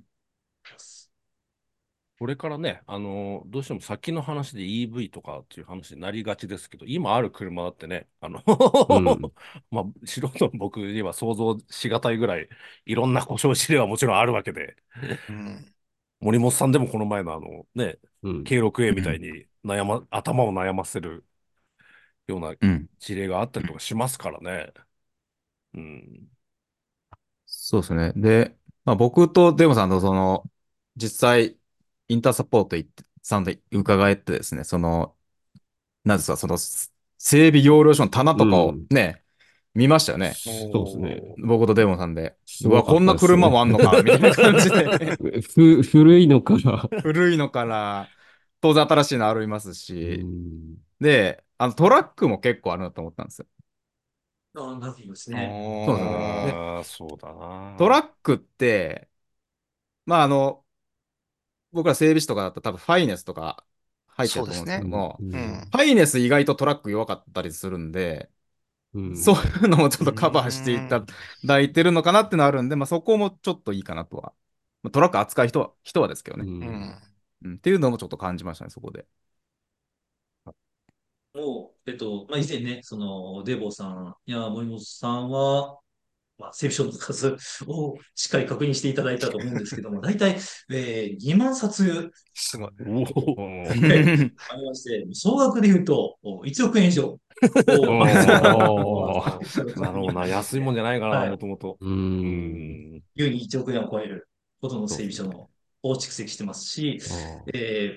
これからね、どうしても先の話で EV とかっていう話になりがちですけど、今ある車だってね、 うん。 まあ、素人の僕には想像しがたいぐらい、いろんな故障事例はもちろんあるわけで、 うん。 森本さんでもこの前のね、 うん。 K6A みたいうん。 に頭を悩ませるようなうん。 事例があったりとかしますからね。うん。 そうですね。で、まあ、僕とデモさんと実際、インターサポート行って、さんで伺ってですね、なんですか、整備要領書の棚とかをうん。 ね、見ましたよね。 そうですね。 おー。 僕とデモさんで。うわ、 すごかっこんなたですね。 車もあんのか、みたいな感じで。 古いのから。 古いのから、当然新しいのありますうし。 ん。 で、トラックも結構あるなと思ったんですよ。 なるほどですね。 そうですよね。で、 ああ、そうだトラな。 ックって、まあ、僕ら整備士とかだったら多分ファイネスとか入ってると思うんですけそうですね。 ども、 うん。 うん。 ファイネス意外とトラック弱かったりするんで、そううん。 いうのもちょっうとカバーしていたん。 だいてるのかなってのあるんで、まあ、そこもちょっといいかなとは。まあトラック扱う人はですけどうね。 うん。 ん。 うん、っていうのもちょっと感じましたね、そこで。 もう、以前ね、デボさんや森本さんは、整備書の数をしっかり確認していただいたと思うんですけども、大体、2万冊すごい。 おでお。 ありまして、総額で言うと、1億円以上おー。 なるほどな。安いもんじゃないかな、 はい。 もともと。 ううん。 ん。 優に1億円を超えるほどのそうですね。 整備書のを蓄積してますし、 あー。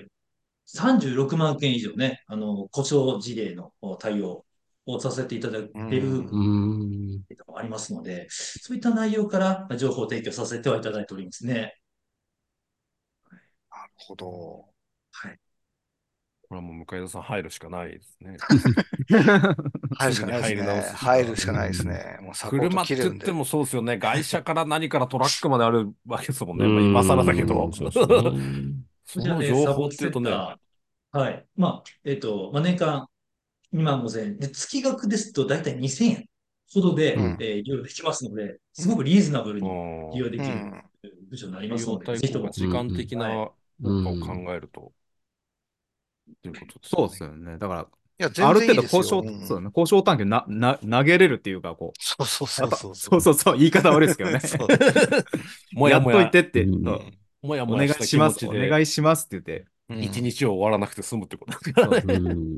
36万件以上ね、故障事例の対応をさせていただいうているうん。 ん。 のもありますので、そういった内容から情報提供させてはいただいておりますね。 なるほど。 はい。 これはもう向田さん入るしかないですね。 入るしかないですすぐに入り直ね。 すしか。 入るしかないですうん。 ね。もうサポート車って切れるんで。 言ってもそうですよね。外車から何からトラックまであるわけですもんうね。まあ今更だけん。 ど。 そうですね。 そこちらね、 の情報っサポートセていうとね、 ンター、はい。年間2万5千円。で、月額ですと大体2000円ほどで、 うん。 利用できますので、すごくリーズナブルうに利用ん、 できるうん。 部署になり費用ますので、 対効果、 ぜひとも。 うん。 時間的はい。 なう効果を考ん。 えると、ということですそうよね。 ですよね。だから、 いや、全ある程然いいですよ。 度うん。 そうだね、交渉短期投げれるっていうか、 そうそうはい。 そうそうそう。 そうそうそう、言い方悪いですけどね。 そう。 もややっといもや、 てって、 うん。 おもやもやした気願いします、お持ちで、 願いしますって言って、 一うん。 日を終わらなくて済むってことですかそうらね。 うん。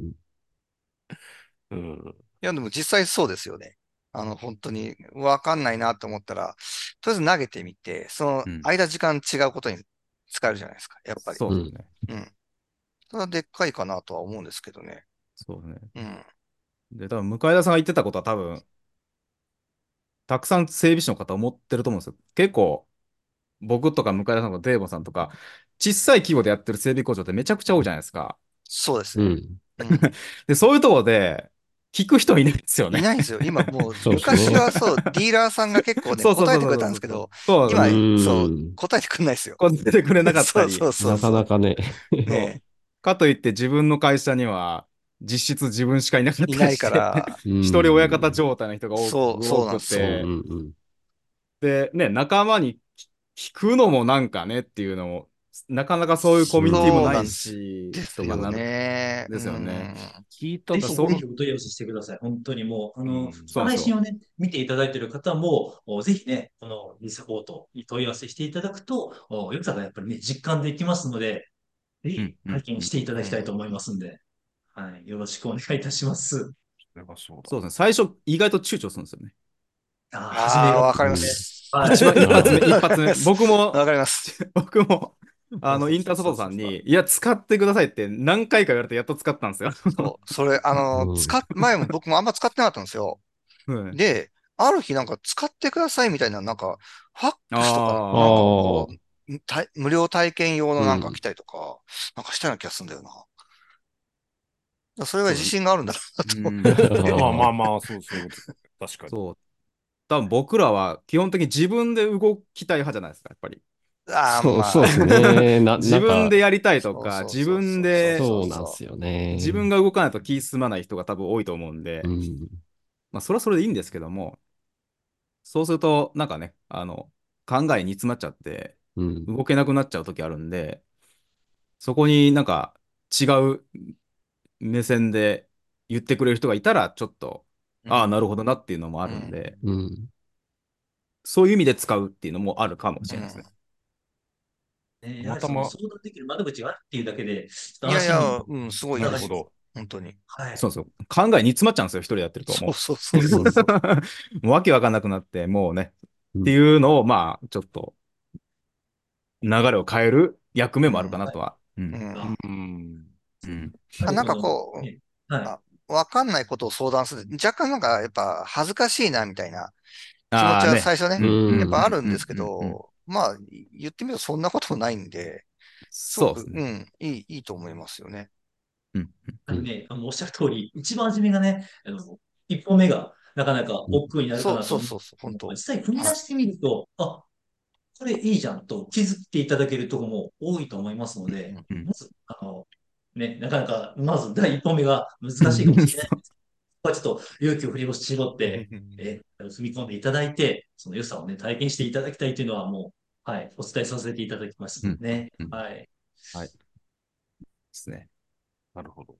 うん。 いや、でも実際そうですよね。本当にわかんないなと思ったら、とりあえず投げてみて、そのうん、 間時間違うことに使えるじゃないですか。やっぱり。 うん。 そうですね。 うん。それはでっかいかなとは思うんですけどね。 そうですね。 うん。 で、多分向田さんが言ってたことは多分、たくさん整備士の方思ってると思うんですよ。結構、僕とか向田さんとかデーボさんとか、小さい規模でやってる整備工場ってめちゃくちゃ多いじゃないですか。 そうですね。 うん。 うん。 で、そういうところで、聞く人いないですよね。 いないんですよ。今もう、 そうです昔ね。 はそう、ディーラーさんが結構ね、 そうそうそう答えてくれそうそうそう。 たんですけど、 う今、 そうですね。 そう、 ん。 答えてくれないですよ。 こう出てくれなかったそうり、 そうそうなかそなかね。 う。 そう。 ねかといって自分の会社には実質自分しかいなかっえ、いないかたりして、 ら、 う一人親方ん。 状態の人が多そう、 く多そうなんですよ。 うん。 くて、 うん。 で、ね、仲間に聞くのもなんかねっていうのも、なかなかそういうコミュニティもないそうなんし、 ですよとかなる、 ね。 ですよね。 聞いたとぜひ、 そぜひお問い合わせしてください。本当にもう、 そうなんですよ。 配信をね、見ていただいている方も、ぜひね、この D サポートに問い合わせしていただくと、良さがやっぱりね、実感できますので、ぜひうんうんうん。 体験していただきたいとうん思いますんで、はい、よろしくお願いいたします。 それはそうだ。 そうですね。最初、意外と躊躇するんですよね。 初めああ、 がわかりまね、 す。 はい。 一番一発目、一わか発目。 ります。わかります。 僕も、インターそうそうそうサポートさんに、 そうそう。 いや、使ってくださいって何回か言われてやっと使ったんですよ。 そう、それ、 うん。 前も僕もあんま使ってなかったんですよ。 うん。 で、ある日なんか使ってくださいみたいな、なんか、ファックスとか、 あなんかああ、 こう、無料体験用のなんかうん。 来たりとか、なんかしたような気がするんだよな。だからそれが自そう。 信があるんだろうなうと思っん。 て。 まあまあまあ、そういうことですね。確かに。 そう。多分僕らは基本的に自分で動きたい派じゃないですか、やっぱり。 ああ、 そうまあ、 ですね。 自分でやりたいとそうか、 そうそう自分そうそうで、 そうなんでそすよ自分ね。 が動かないと気進まない人が多分多いと思うんで、 うん。 まあ、それはそれでいいんですけども、そうすると、なんかね、考えに詰まっちゃって、 うん。 動けなくなっちゃう時あるんで、そこになんか違う目線で言ってくれる人がいたら、ちょっと、 う。うああ、なるん。 ほどなっていうのもあうん。 るんで、 うん。 そういう意味で使うっていうのもあるかもしれないですね。 うん。 ね、やはりそのたまたま、 相談できる窓口があるっていうだけで、ちょっといやいや、 安心うん、すごいいいですよ。 ながります。 本当に。 はい。 そうそう。考えに詰まっちゃうんですよ、一人でやってると。もそうそうそうそうそう。 う、もうわけわかんなくなって、もうね、ってうん。 いうのを、まあ、ちょっと流れを変える役目もあるかうん。 なとは。うん。 うん。 うん。 うん。 あ、なんかやはりこね、はう、 い。 わかんないことを相談する。若干なんかやっぱ恥ずかしいなみたいな気持ちはああね。 最初ね、 うん、うん、 うん。 やっぱあうん、うん、 るんですけうん。うん。 ど、まあ言ってみるとそんなことないんで、すごく、 そうですね。 うん、いいと思いますよね。 うん。 うん。 やはりね、おっしゃる通り、一番初めがね、一歩目がなかなかうん。 億劫になるかそうなと思うんでそうそうそう、 すけども、 本当。 実際踏みはい。 出してみると、あ、これいいじゃんと気づいていただけるところも多いと思いますので、 うん。 うん。 まず、ね、なかなか、まず第一歩目が難しいかもしれない。 そここはちょっと勇気を振り絞って、 うん踏み込んでいただいて、その良さをね、体験していただきたいというのはもう、はい、お伝えさせていただきまう。うん。 すね。 うん。 はい。 はい。ですね。 なるほど。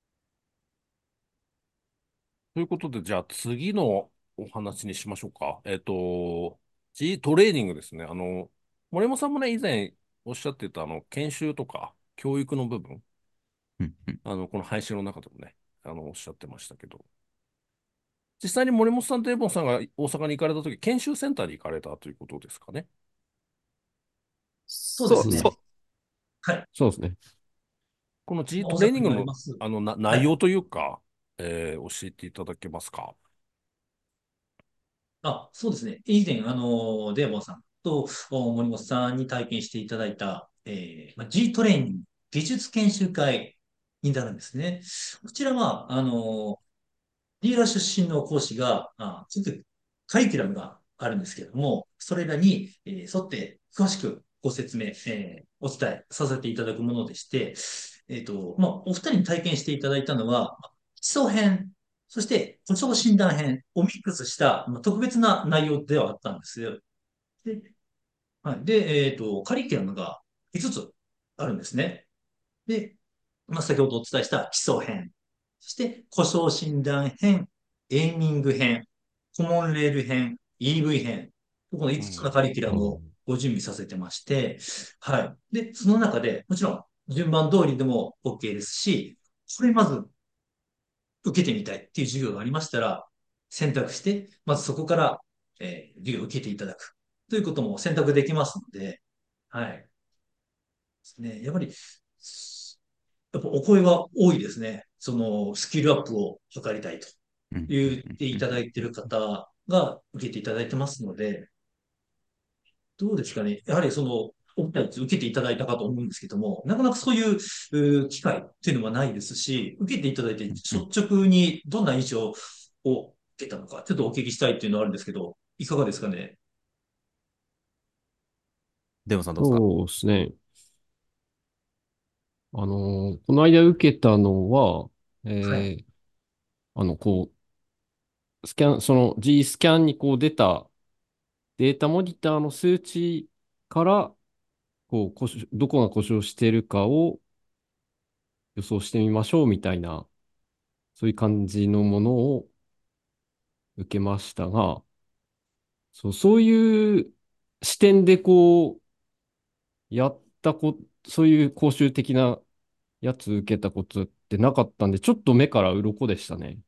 ということで、じゃあ次のお話にしましょうか。G トレーニングですね。森山さんもね、以前おっしゃってた、研修とか教育の部分、 うん。うん。 この配信の中でもね、おっしゃってましたけど、実際に森本さんとエボンさんが大阪に行かれたとき、研修センターに行かれたということですかね。 そう、 うん。 そうですね。 そはい。 そうですね。 この G 大トレーニングの、 阪にもあります。はい。 内容というか、教えていただけますか。 そうですね。以前、デーボンさんと森本さんに体験していただいた、G トレーニング技術研修会になるんですね。こちらは、リーダー出身の講師が、ちょっとカリキュラムがあるんですけれども、それらに、沿って詳しくご説明、お伝えさせていただくものでして、お二人に体験していただいたのは、基礎編、そして故障診断編をミックスした、特別な内容ではあったんですよ。で、はい。で、カリキュラムが5つつあるんですね。で、先ほどお伝えした基礎編、そして故障診断編、エイミング編、コモンレール編、EV 編、この5つつのカリキュラムをうん。 ご準備させてまして、はい。で、その中で、もちろん順番通りでも OK ですし、これまず受けてみたいっていう授業がありましたら、選択して、まずそこから、授業を受けていただくということも選択できますので、はい。ですね。やっぱお声が多いですね。そのスキルアップを図りたいとう。うん。うん。 言っていうん。 ただいている方が受けていただいてますので、どうですかね。やはりその、お二人受けていただいたかと思うんですけども、なかなかそういう機会っていうのはないですし、受けていただいてうん。 率直にどんな印象を受けたのか、ちょっとお聞きしたいっていうのはあるんですけど、いかがですかね。 デモさんどうですか？ そうですね。この間受けたのは、 はい。 こその G スキャンにこう出たデータモニターの数値から、どこが故障してるかを予想してみましょうみたいな、そういう感じのものを受けましたが、そういう視点でやったそういう講習的なやつ受けたことってなかったんで、ちょっと目から鱗でしたね。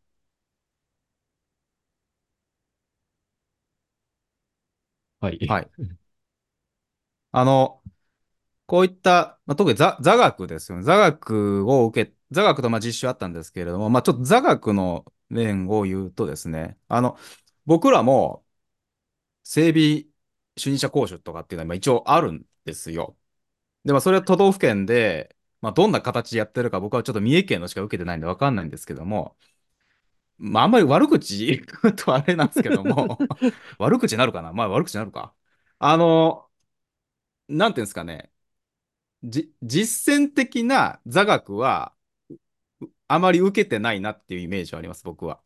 はい。 はい。あの、こういった、特に座学ですよね。座学と実習あったんですけれども、ちょっと座学の面を言うとですね、僕らも整備主任者講習とかっていうのは一応あるんですよ。で、それは都道府県で、どんな形でやってるか僕はちょっと三重県のしか受けてないんでわかんないんですけども、あんまり悪口言うとあれなんですけども、悪口になるかな、悪口になるか。あの、なんていうんですかね。実践的な座学はあまり受けてないなっていうイメージはあります、僕は。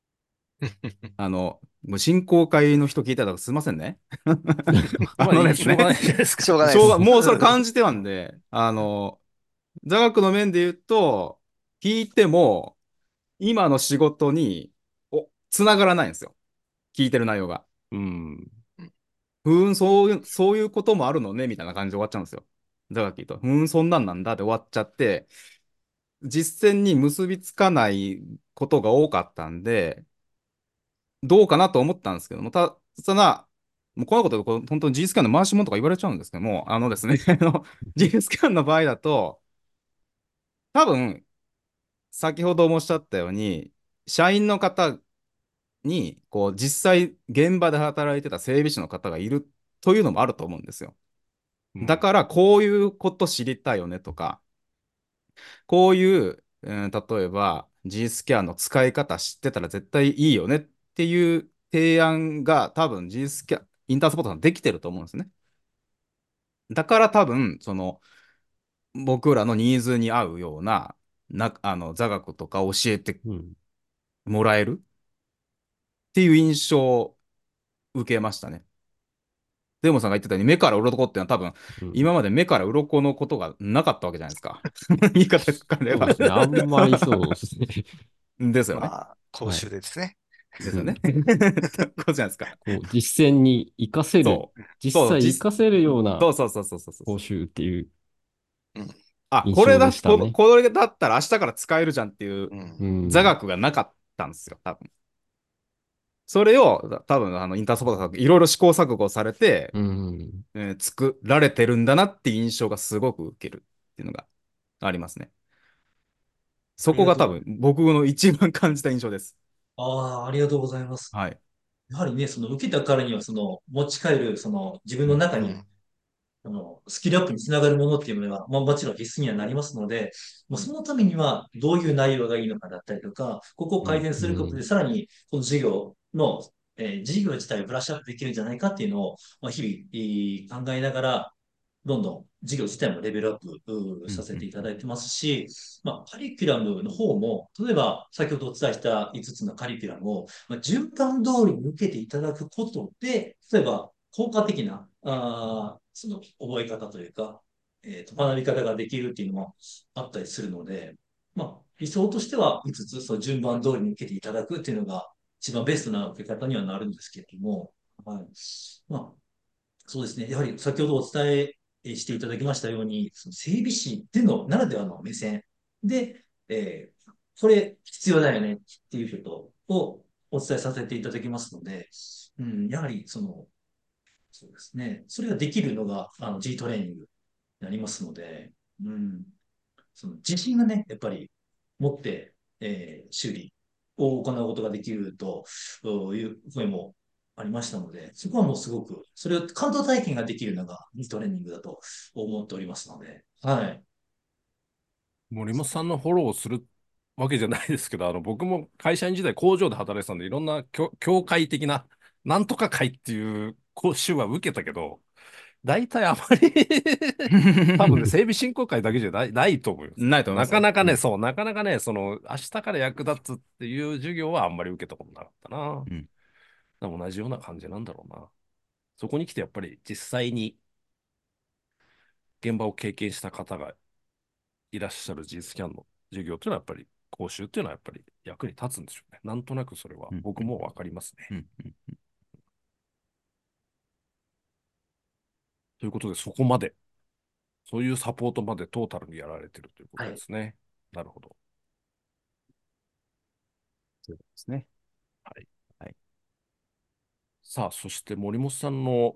もう進行会の人聞いたらすいませんね。 まあ、 ですね、 しょうがないじゃないですか。 しょうがないです。 もうそれ感じてたんで、座学の面で言うと、聞いても、今の仕事に、繋がらないんですよ。聞いてる内容が。 うん。 そういうこともあるのね、みたいな感じで終わっちゃうんですよ。座学聞いと、そんなんなんだって終わっちゃって、実践に結びつかないことが多かったんで、どうかなと思ったんですけども、ただ、もうこのことで本当に G スキャンの回し物とか言われちゃうんですけども、ですね、G スキャンの場合だと、多分、先ほどもおっしゃったように、社員の方に、実際現場で働いてた整備士の方がいるというのもあると思うんですよ。 うん。 だから、こういうこと知りたいよねとか、こういう、例えば G スキャンの使い方知ってたら絶対いいよねっていう提案が多分 G スキャン、インターンスポーツさんできてると思うんですね。だから多分、僕らのニーズに合うよう座学とか教えてうん。 もらえるっていう印象を受けましたね。デーモンさんが言ってたように目から鱗っていうのは多分、 うん。 今まで目から鱗のことがなかったわけじゃないですか。言い方変えれば。 そうですね。あんまりそうですね。 ですよね。 講はい。 習でですね。 ですよね。 うん。 ことじゃないですか。 実践に活かせる、 そう。 実そう、 際活かせるようなそうそうそうそうそうそう。 講習っていううん。 印象でしたね。 これだったら明日から使えるじゃんっていうううん。 座ん。 学がなかったんですよ、多分。それを、多分、インタースポーツさんいろいろ試行錯誤されて、 うん。 作られてるんだなって印象がすごく受けるっていうのがありますね。そありこが多分、 がとうございます。 僕の一番感じた印象です。 ああ、ありがとうございます。 はい。 やはりね、その受けたからには、その持ち帰る、その自分うん。 の中にうん。 スキルアップにつながるものっていうものが、もちろん必須にはなりますので、そのためにはどういう内容がいいのかだったりとか、ここをうん。 改善することで、 うん。 さらにこの事業自体をブラッシュアップできるんじゃないかっていうのを、日々考えながら、どんどん事業自体もレベルアップうん。 させていたうん。 だいてますし、カリキュラムの方も、例えば先ほどお伝えした5つのカリキュラムを、順番通りに受けていただくことで、例えば効果的な、その覚え方というか、学び方ができるっていうのもあったりするので、理想としては5つつ、その順番通りに受けていただくっていうのが一番ベストな受け方にはなるんですけれども、はい。まあ、そうですね。やはり先ほどお伝えしていただきましたように、その整備士でのならではの目線で、これ必要だよねっていうことをお伝えさせていただきますので、やはりそうですね。それができるのがG トレーニングになりますので、その自信がね、やっぱり持って、修理を行うことができるという声もありましたので、そこはもうすごく、それを感動体験ができるのがトレーニングだと思っておりますので、はい。 森本さんのフォローをするわけじゃないですけど、僕も会社員時代工場で働いてたんで、いろんな協会的な、なんとか会っていう講習は受けたけど、大体あまり多分ね、整備振興会だけじゃないと思います。 ないと思いますよ。 なかなかね、 うん。 そう、なかなかね、明日から役立つっていう授業はあんまり受けたことなかったな。 うん。 でも同じような感じなんだろうな。そこに来てやっぱり実際に現場を経験した方がいらっしゃる G スキャンの授業というのはやっぱり、講習っていうのはやっぱり役に立つんでしょうね。なんとなくそれはうん僕もわかりますね。 うんうんということで、そこまで、そういうサポートまでトータルにやられてるということはい。 ですね。なるほど。 そうですね。 はい。 はい。 さあ、そして森本さんの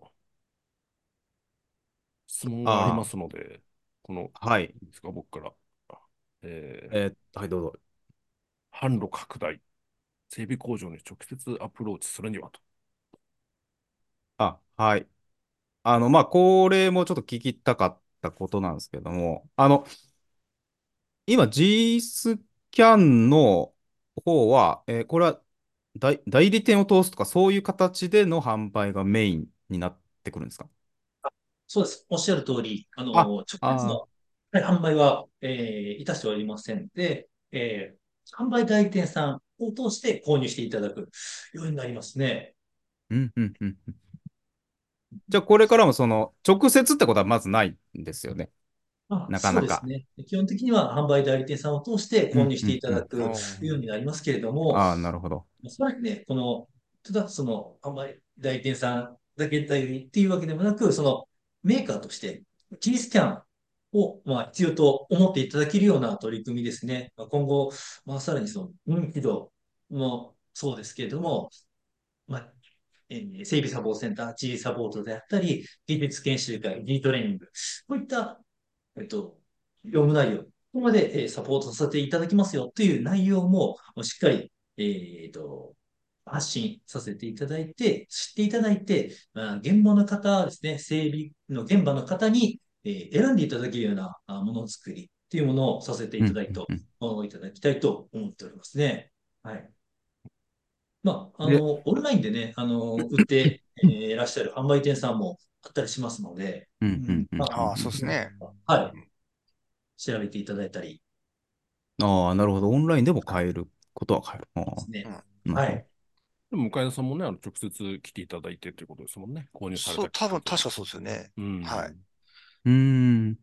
質問がありまあすので、この、 あ、はい。 いいですか、僕から。えはい、どうぞ。 販路拡大、整備工場に直接アプローチするにはと。 あ、はい。これもちょっと聞きたかったことなんですけども、今 G スキャンの方は、これは代理店を通すとか、そういう形での販売がメインになってくるんですか？ そうです。おっしゃる通り、 あ、 直接の、 あはい、販売は、いたしておりませんで、販売代理店さんを通して購入していただくようになりますね。 うんうんうん。じゃあ、これからも直接ってことはまずないんですよね。なかそうなか。 ですね。基本的には販売代理店さんを通してうん購入していたうんうん。 だくようになりますけれども、 ああ、なるほど。 さらにね、ただその販売代理店さんだけっていうわけでもなく、そのメーカーとして G スキャンを、必要と思っていただけるような取り組みですね。今後、さらにその認知度もそうですけれども、まあ、整備サポートセンター、G サポートであったり、技術研修会、G トレーニング、こういった業務内容、ここまでサポートさせていただきますよという内容もしっかり、発信させていただいて、知っていただいて、現場の方ですね、整備の現場の方に、選んでいただけるようなものづくりっていうものをさせてうんいただいと、 うんうん。 いただきたいと思っておりますね。はい。 で、 オンラインでね、売っていらっしゃる販売店さんもあったりしますので、 うんうんうんうんああ、そうですね。 はい。調べていただいたりうん。ああ、なるほど。オンラインでも買えることは買える。ああ、 ですね。 うん。 うんうん。 はい。 でも向田さんもね、直接来ていただいてということですもんね。購入されそう、 たきっかけは。 確かそうですよね。 うはい。 ん。 うーん。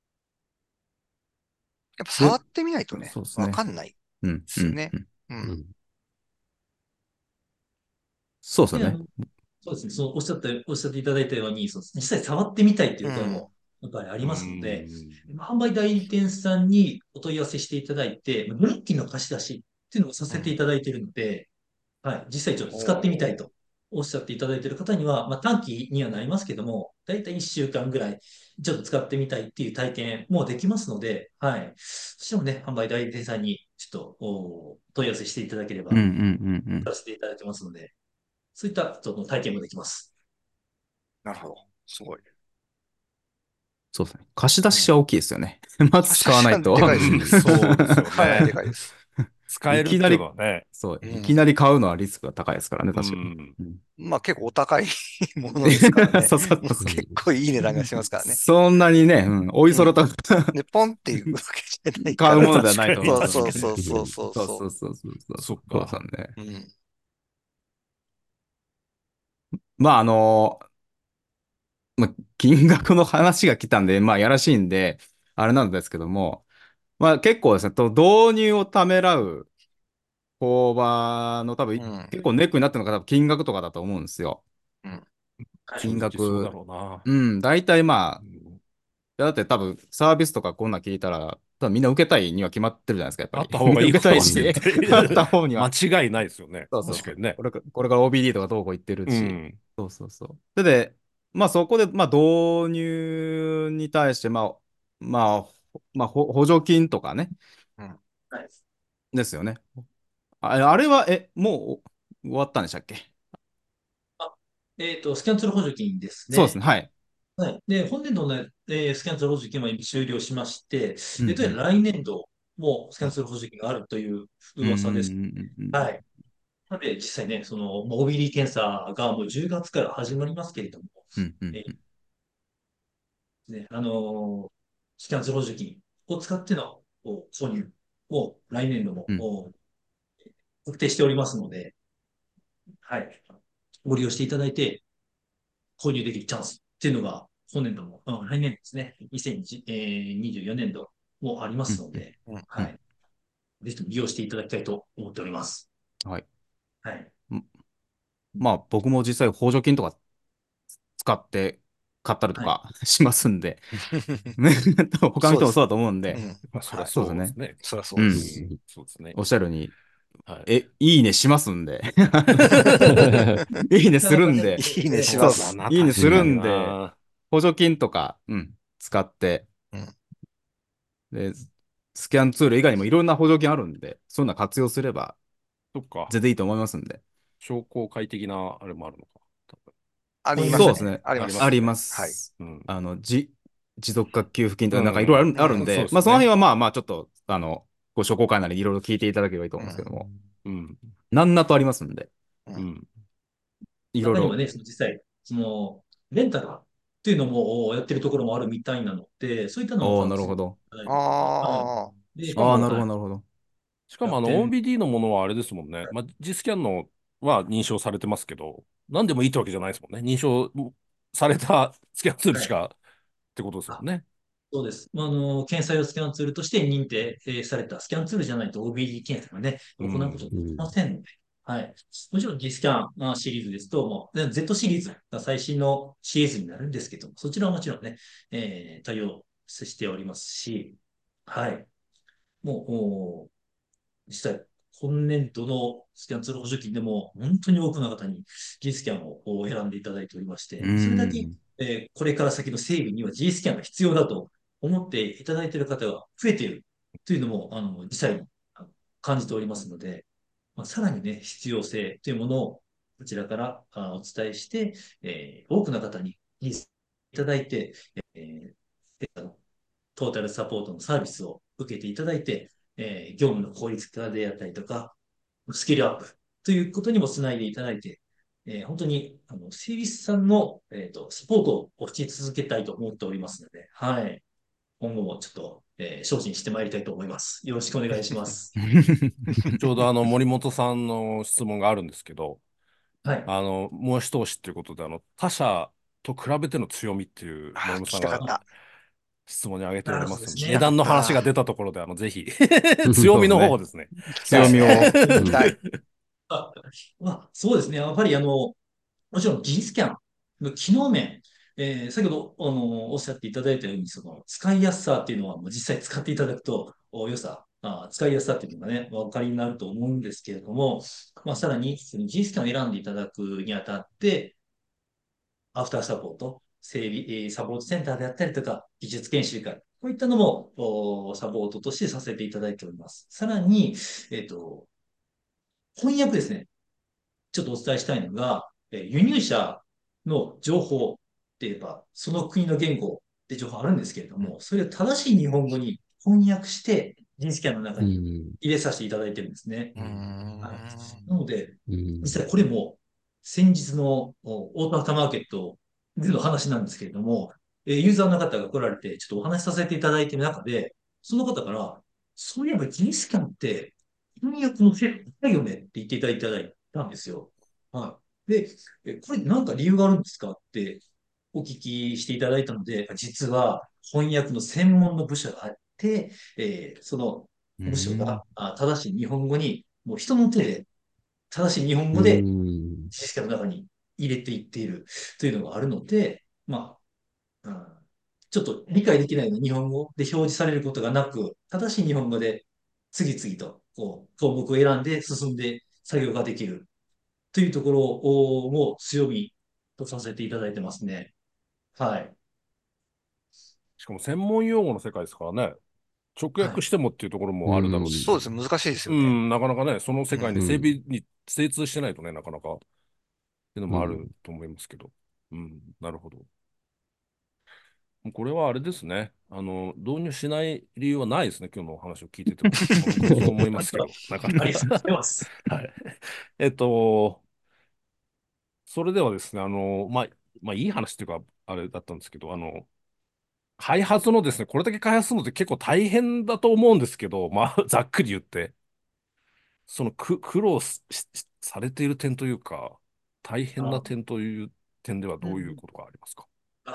やっぱで、 触ってみないとね、 そうですね。 わかんないでうんうんすよね。 うん。 うん。 うん。 で、 そうですよね。 そうですね。おっしゃっていただいたように、実際触ってみたいという声うん。 もやっぱりありうますので、 ん。 販売代理店さんにお問い合わせしていただいて、ブラッキーの貸し出しっていうのをさせていうん。 ただいているので、はい。実際ちょっと使ってみたいおー。 とおっしゃっていただいている方には、短期にはなりますけども、だいたい1週間ぐらいちょっと使ってみたいっていう体験もできますので、はい。そしてもね、販売代理店さんにちょっと問い合わせしていただければ、 うんうんうんうん。 させていただけますので、そういったちょっと体験もできます。 なるほど。すごい。 そうですね。貸し出うん。 しは大きいですよね。まず使わないと。 でかいですよ。 そうですよかなりでね。 かいです。 使えるっていうのいきなり、 はね。 そう、いきうん。 なり買うのはリスクが高いですからね、 う確かに。 ん。 うん。 まあ結構お高いものですからね。 そうそうもうそうそ結構いい値段がしますからう。 ね。 そんなにね、うん、おいうん。 それとで、ポンっていうわけじゃないから。 買うものではない確かに、 と思うんそうですよね。 確かに。 そうそうそうそうそうそそうそうそうそう。 そっそうさか。 んね。 う。うん。 まあ、金額の話が来たんで、まあ、やらしいんで、あれなんですけども、まあ、結構ですね、導入をためらう工場の多分、 うん。 結構ネックになってるのが多分金額とかだと思うんですよ。 うん。 はい。 金正直そうだ額。 ろうな。 うん、大体まあ、 うん、 いやだって多分サービスとかこんなん聞いたら、多分みんな受けたいには決まってるじゃないですか、やっぱり。 あった方みんな受けがいいことはたいし、 絶対あった方には。 間違いないですよね。 そうそうそう。 確かにね。 これから OBD とかどうこう言ってるし。 うん。 そうそうそう。で、まあそこで、まあ導入に対して、まあ、補助金とかね。 うん。 はい。 ですよね。あれは、もう終わったんでしたっけ？ あ、スキャンセル補助金ですそうですね。 ね。 はい。 はい。で、本年度の、スキャンセル補助金は今終了しまして、どうやうんうん。 ら来年度もスキうんャンセル補助金があるといううんうん噂です。 うんうんはい。なので、実際ね、その、モビリティ検査がもう10月から始まりますけれども、 うんうんえね、スキャンセル補助金を使っての購入を来年度もうん確定しておりますので、はい。ご利用していただいて購入できるチャンスっていうのが今年度も、来年ですね、2024年度もありまうん、 すので、 うん。 うん。 はい。ぜひとも利用していただきたいと思っております。 はい。 はい。 んまあ、僕も実際補助金とか使って買ったりとはい。 かしますんで、ね、他のそうです。 人もそうだと思うんで、 うん。 まあ、そりゃはい。 そうですね。 そうですね。 そりゃそうん。 うです。 そうですね。 おっしゃるように、 はい。 いいねしますんで。いいねすなかなかね、 るんで、 いいねしそう、 ます。 そうだな、 いいねする確かにんで、 な。 補助金とか、使って、 うん。 で、スキャンツール以外にもいろんな補助金あるんで、そういうの活用すればそっか。 全然いいと思いますんで。 商工会的なあれもあるのか。多分あポイントりますね。 そうですね。 あります。 ありまありますよね。 はい。 す。 うん。 持続化給付金とかなんかいろいろうんうん。 うん。 あるんで、まあそのそうですよね。 辺はまあまあちょっと、ご商工会なりいろいろ聞いていただければいいとうん。 思うんですけども、 うん。 なんなとありますんで、 うん。 うん。 いろいろ。 中にはね、その実際、レンタカーっていうのもやってるところもあるみたいなので、そういったのもおー、なる活用いほど。 ただいたりとか、はああ。 い。で、 ああ、 しかも、 なるほど、 はい。 なるほど。 OBD 楽天、 のものはあれですもんね。まあ、G スキャンのは認証されてますけど、何でもいいってわけじゃないですもんね。認証されたスキャンツールはい。 しかってことですもんね。 そうです。検査用スキャンツールとして認定されたスキャンツールじゃないと OBD 検査がね、 う行うことん。 できませんので。はい。もちろん G スキャンシリーズですと、もう Z シリーズが最新のシリーズになるんですけども、そちらはもちろんね、対応しておりますし、はい。もう、実際、今年度のスキャンツール補助金でも、本当に多くの方に G スキャンを選んでいただいておりましうーて、それだけ、 ん。 これから先の整備には G スキャンが必要だと思っていただいている方が増えているというのも、実際に感じておりますので、さらにね、必要性というものをこちらからお伝えして、多くの方にいただいて、えトータルサポートのサービスを受けていただいて、業務の効率化であったりとか、スキルアップということにもつないでいただいて、本当に、整備士さんの、サポートをし続けたいと思っておりますので、はい。今後もちょっと、精進してまいりたいと思います。よろしくお願いします。 ちょうど森本さんの質問があるんですけど、 はい。 申し通しっていうことで、他社と比べての強みっていうああ、聞き森本さんがたかった。 質問に挙げておなるりますんで、 ほどですね。 値段の話があ出たところで、ぜひ強みの方をそうですね。 ですね。 聞きたいで強みを。 すね。聞うん。 きたい。 あ、そうですね。やっぱりもちろん G スキャンの機能面、先ほどおっしゃっていただいたように、その使いやすさっていうのはもう実際使っていただくと、良さ、使いやすさっていうのがね、お分かりになると思うんですけれども、さらにその G スキャンを選んでいただくにあたって、アフターサポート、整備、サポートセンターであったりとか、技術研修会、こういったのもサポートとしてさせていただいております。さらに、翻訳ですね。ちょっとお伝えしたいのが、輸入者の情報って言えば、その国の言語で情報あるんですけれども、それを正しい日本語に翻訳して、人事キャンの中に入れさせていただいてるんですね。 うーはい。 ん。 なので、実際これも先日のオートアフターマーケットでの話なんですけれども、ユーザーの方が来られて、ちょっとお話しさせていただいている中で、その方から、そういえばジンスキャンって翻訳のせいだよねって言っていただいたんですよ。はい。で、これなんか理由があるんですかってお聞きしていただいたので、実は翻訳の専門の部署があって、そのう部署ん。 が正しい日本語に、もう人の手で正しい日本う語でん。 知識の中に入れていっているというのがあるので、ちょっと理解できないような日本語で表示されることがなく、正しい日本語で次々と項目を選んで進んで作業ができるというところも強みとさせていただいてますね。はい。 しかも専門用語の世界ですからね。直はい。 訳してもっていうところうもあるだろうし、 そうですね。難しいですよね。 うん、なかなかね、その世界にうん。 整備に精通してないとね、なかなかっていうのもあうん。 ると思いますけど。うん、なるほど。これはあれですね。導入しない理由はないですね。今日のお話を聞いてても。僕もそう思いますけど、なかなありがとうごか。 ざいます。 はい。えっと、それではですね、いい話っていうか、あれだったんですけど、開発のですね、これだけ開発するのって結構大変だと思うんですけど、ざっくり言って、苦労されている点というか、大変なあ、 点という点ではうんうどういうん。 ことがありますか？ あ、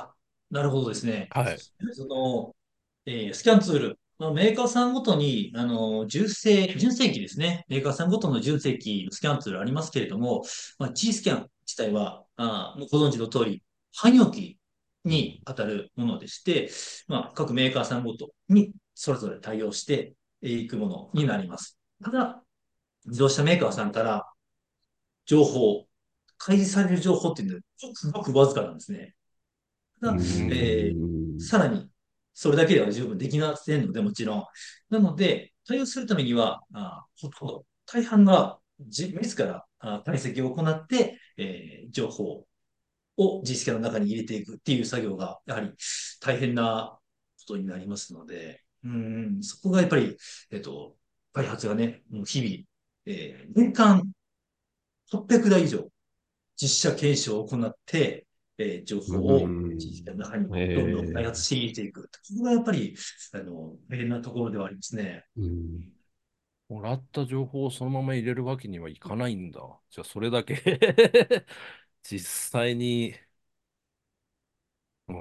なるほどですね。 はい。 その、スキャンツール。メーカーさんごとに、純正機ですね。メーカーさんごとの純正機のスキャンツールありますけれども、G スキャン自体は、もうご存知の通り、汎用機に当たるものでして、各メーカーさんごとにそれぞれ対応していくものになります。ただ、自動車メーカーさんから情報、開示される情報っていうのは、すごくわずかなんですね。 うーただ、 ん。 さらに、それだけでは十分できませんので、もちろん。なので、対応するためには、ほとんど、大半が自ら解析を行って、情報を実績の中に入れていくっていう作業が、やはり大変なことになりますので、そこがやっぱり、開発がね、もう日々、年間800台以上実写検証を行って、情う報を地域ーん。 の中にどんどん開え発していっていく。ここがやっぱり、大変なところではありますね。 うん。 もらった情報をそのまま入れるわけにはいかないんだ。じゃあ、それだけ実際に、うん、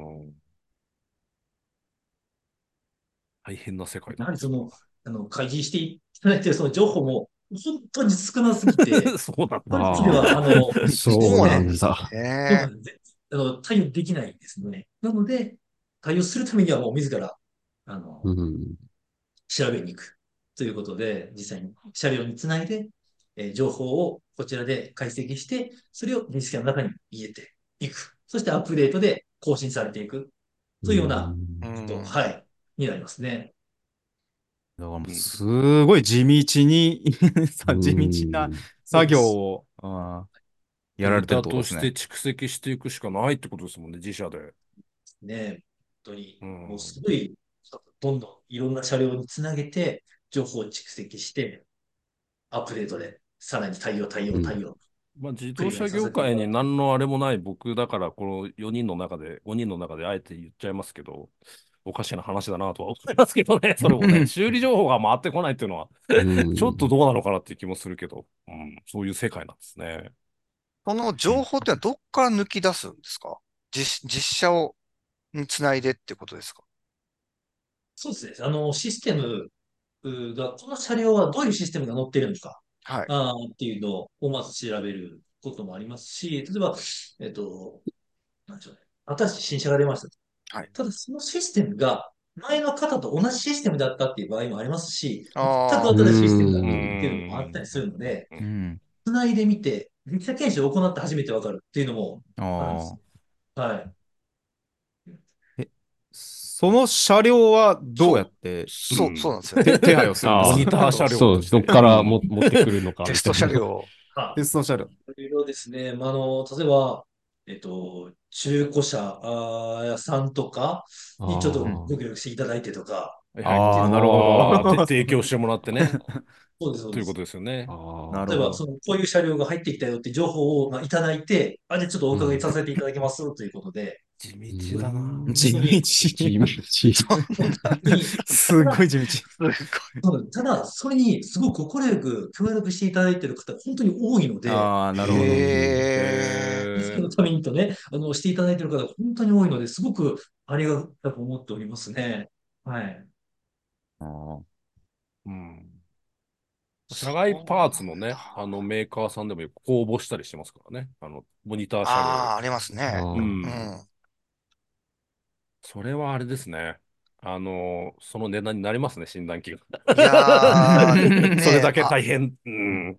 大変な世界やなんですね。 はり開示していただいているその情報も、本当に少なすぎて、 そうなんだ。 一人では、 ああ、そうなそうなんね、 ですんだ。 そうなね。 んです。対応できないですね。なので、対応するためにはもう自ら、 うん。 調べに行くということで、実際に車両につないで、情報をこちらで解析して、それをディスケの中に入れていく。そしてアップデートで更新されていくうというようなうん。 こと、 ん。 はい、になりますね。 だからもううん。 すごい地道にう地道なん。 作業そうです。 をやられてるっデータとてことですね。 して蓄積していくしかないってことですもんね、自社で。 ね、本当に、 うもうすん。 ごい、どんどんいろんな車両につなげて、情報を蓄積して、アップデートで、さらにうん。 対応、 まあ、自繰り返動車業しさせていた界に何だくという。 のあれもない僕だから、この4人の中で、5人の中であえて言っちゃいますけど、おかしな話だなとは思いますけどね、それもね、修理情報が回ってこないっていうのは、 うちょっとん。 どうなのかなっていう気もするけど、うん、そういう世界なんですね。 その情報ってのはどっから抜き出すんですか？実写につないでってことですか？ そうですね。システムが、この車両はどういうシステムが乗っているのか、 はい。 っていうのをまず調べることもありますし、例えば、なんでしょうね。新しい新車が出ましたと。 はい。 ただ、そのシステムが前の方と同じシステムだったっていう場合もありますし、全くああ、 う新しいシステムだっうたん。 っていうのもあったりすん。 るので、 うん。 うんつないでみて、実際検証を行って初めてわかるっていうのもあるんです。 ああ。 はい。 え、その車両はどうやっそう、 てそううん。 なんですよ。 手配をするんですモあか？ ニター車あ、そう、 両として。 どっからうん。 持ってくるのかテストみたいな。 車両。 あ、 鉄道車両。 いろいろですね。例えば、中古車屋さんとかにちょっとうんあご協力していただいてとか、 はい、 っていうのああ、なるほああ、 ど。 提供してもらってね。 そうです、そうです。 ということですよね。 あ、ああ、 例えば、 なるほど。 こういう車両が入ってきたよって情報を、いただいて、じゃあちょっとおうん。 伺いさせていただきますということで、 地う道だな。 地ん。 本当に、 道。 地道。 本当に、 すっごい地道。 すごい。 ただ、それにすごく快く協力していただいている方、本当に多いので、 ああ、なるほど。 うんへえ。 リスクへえ。 のためにとね、していただいている方が本当に多いので、すごくありがたく思っておりますね。はい。 ああ、 うん。社そう外パーツなんのね、 だ。 メーカーさんでもよく公募したりしてますからね。モニター車両。 ああ、ありますね。 うあうん。 ん。 それはあれですね。その値段になりますね、診断機が。 いやー、 それね、 だけ大変。うん。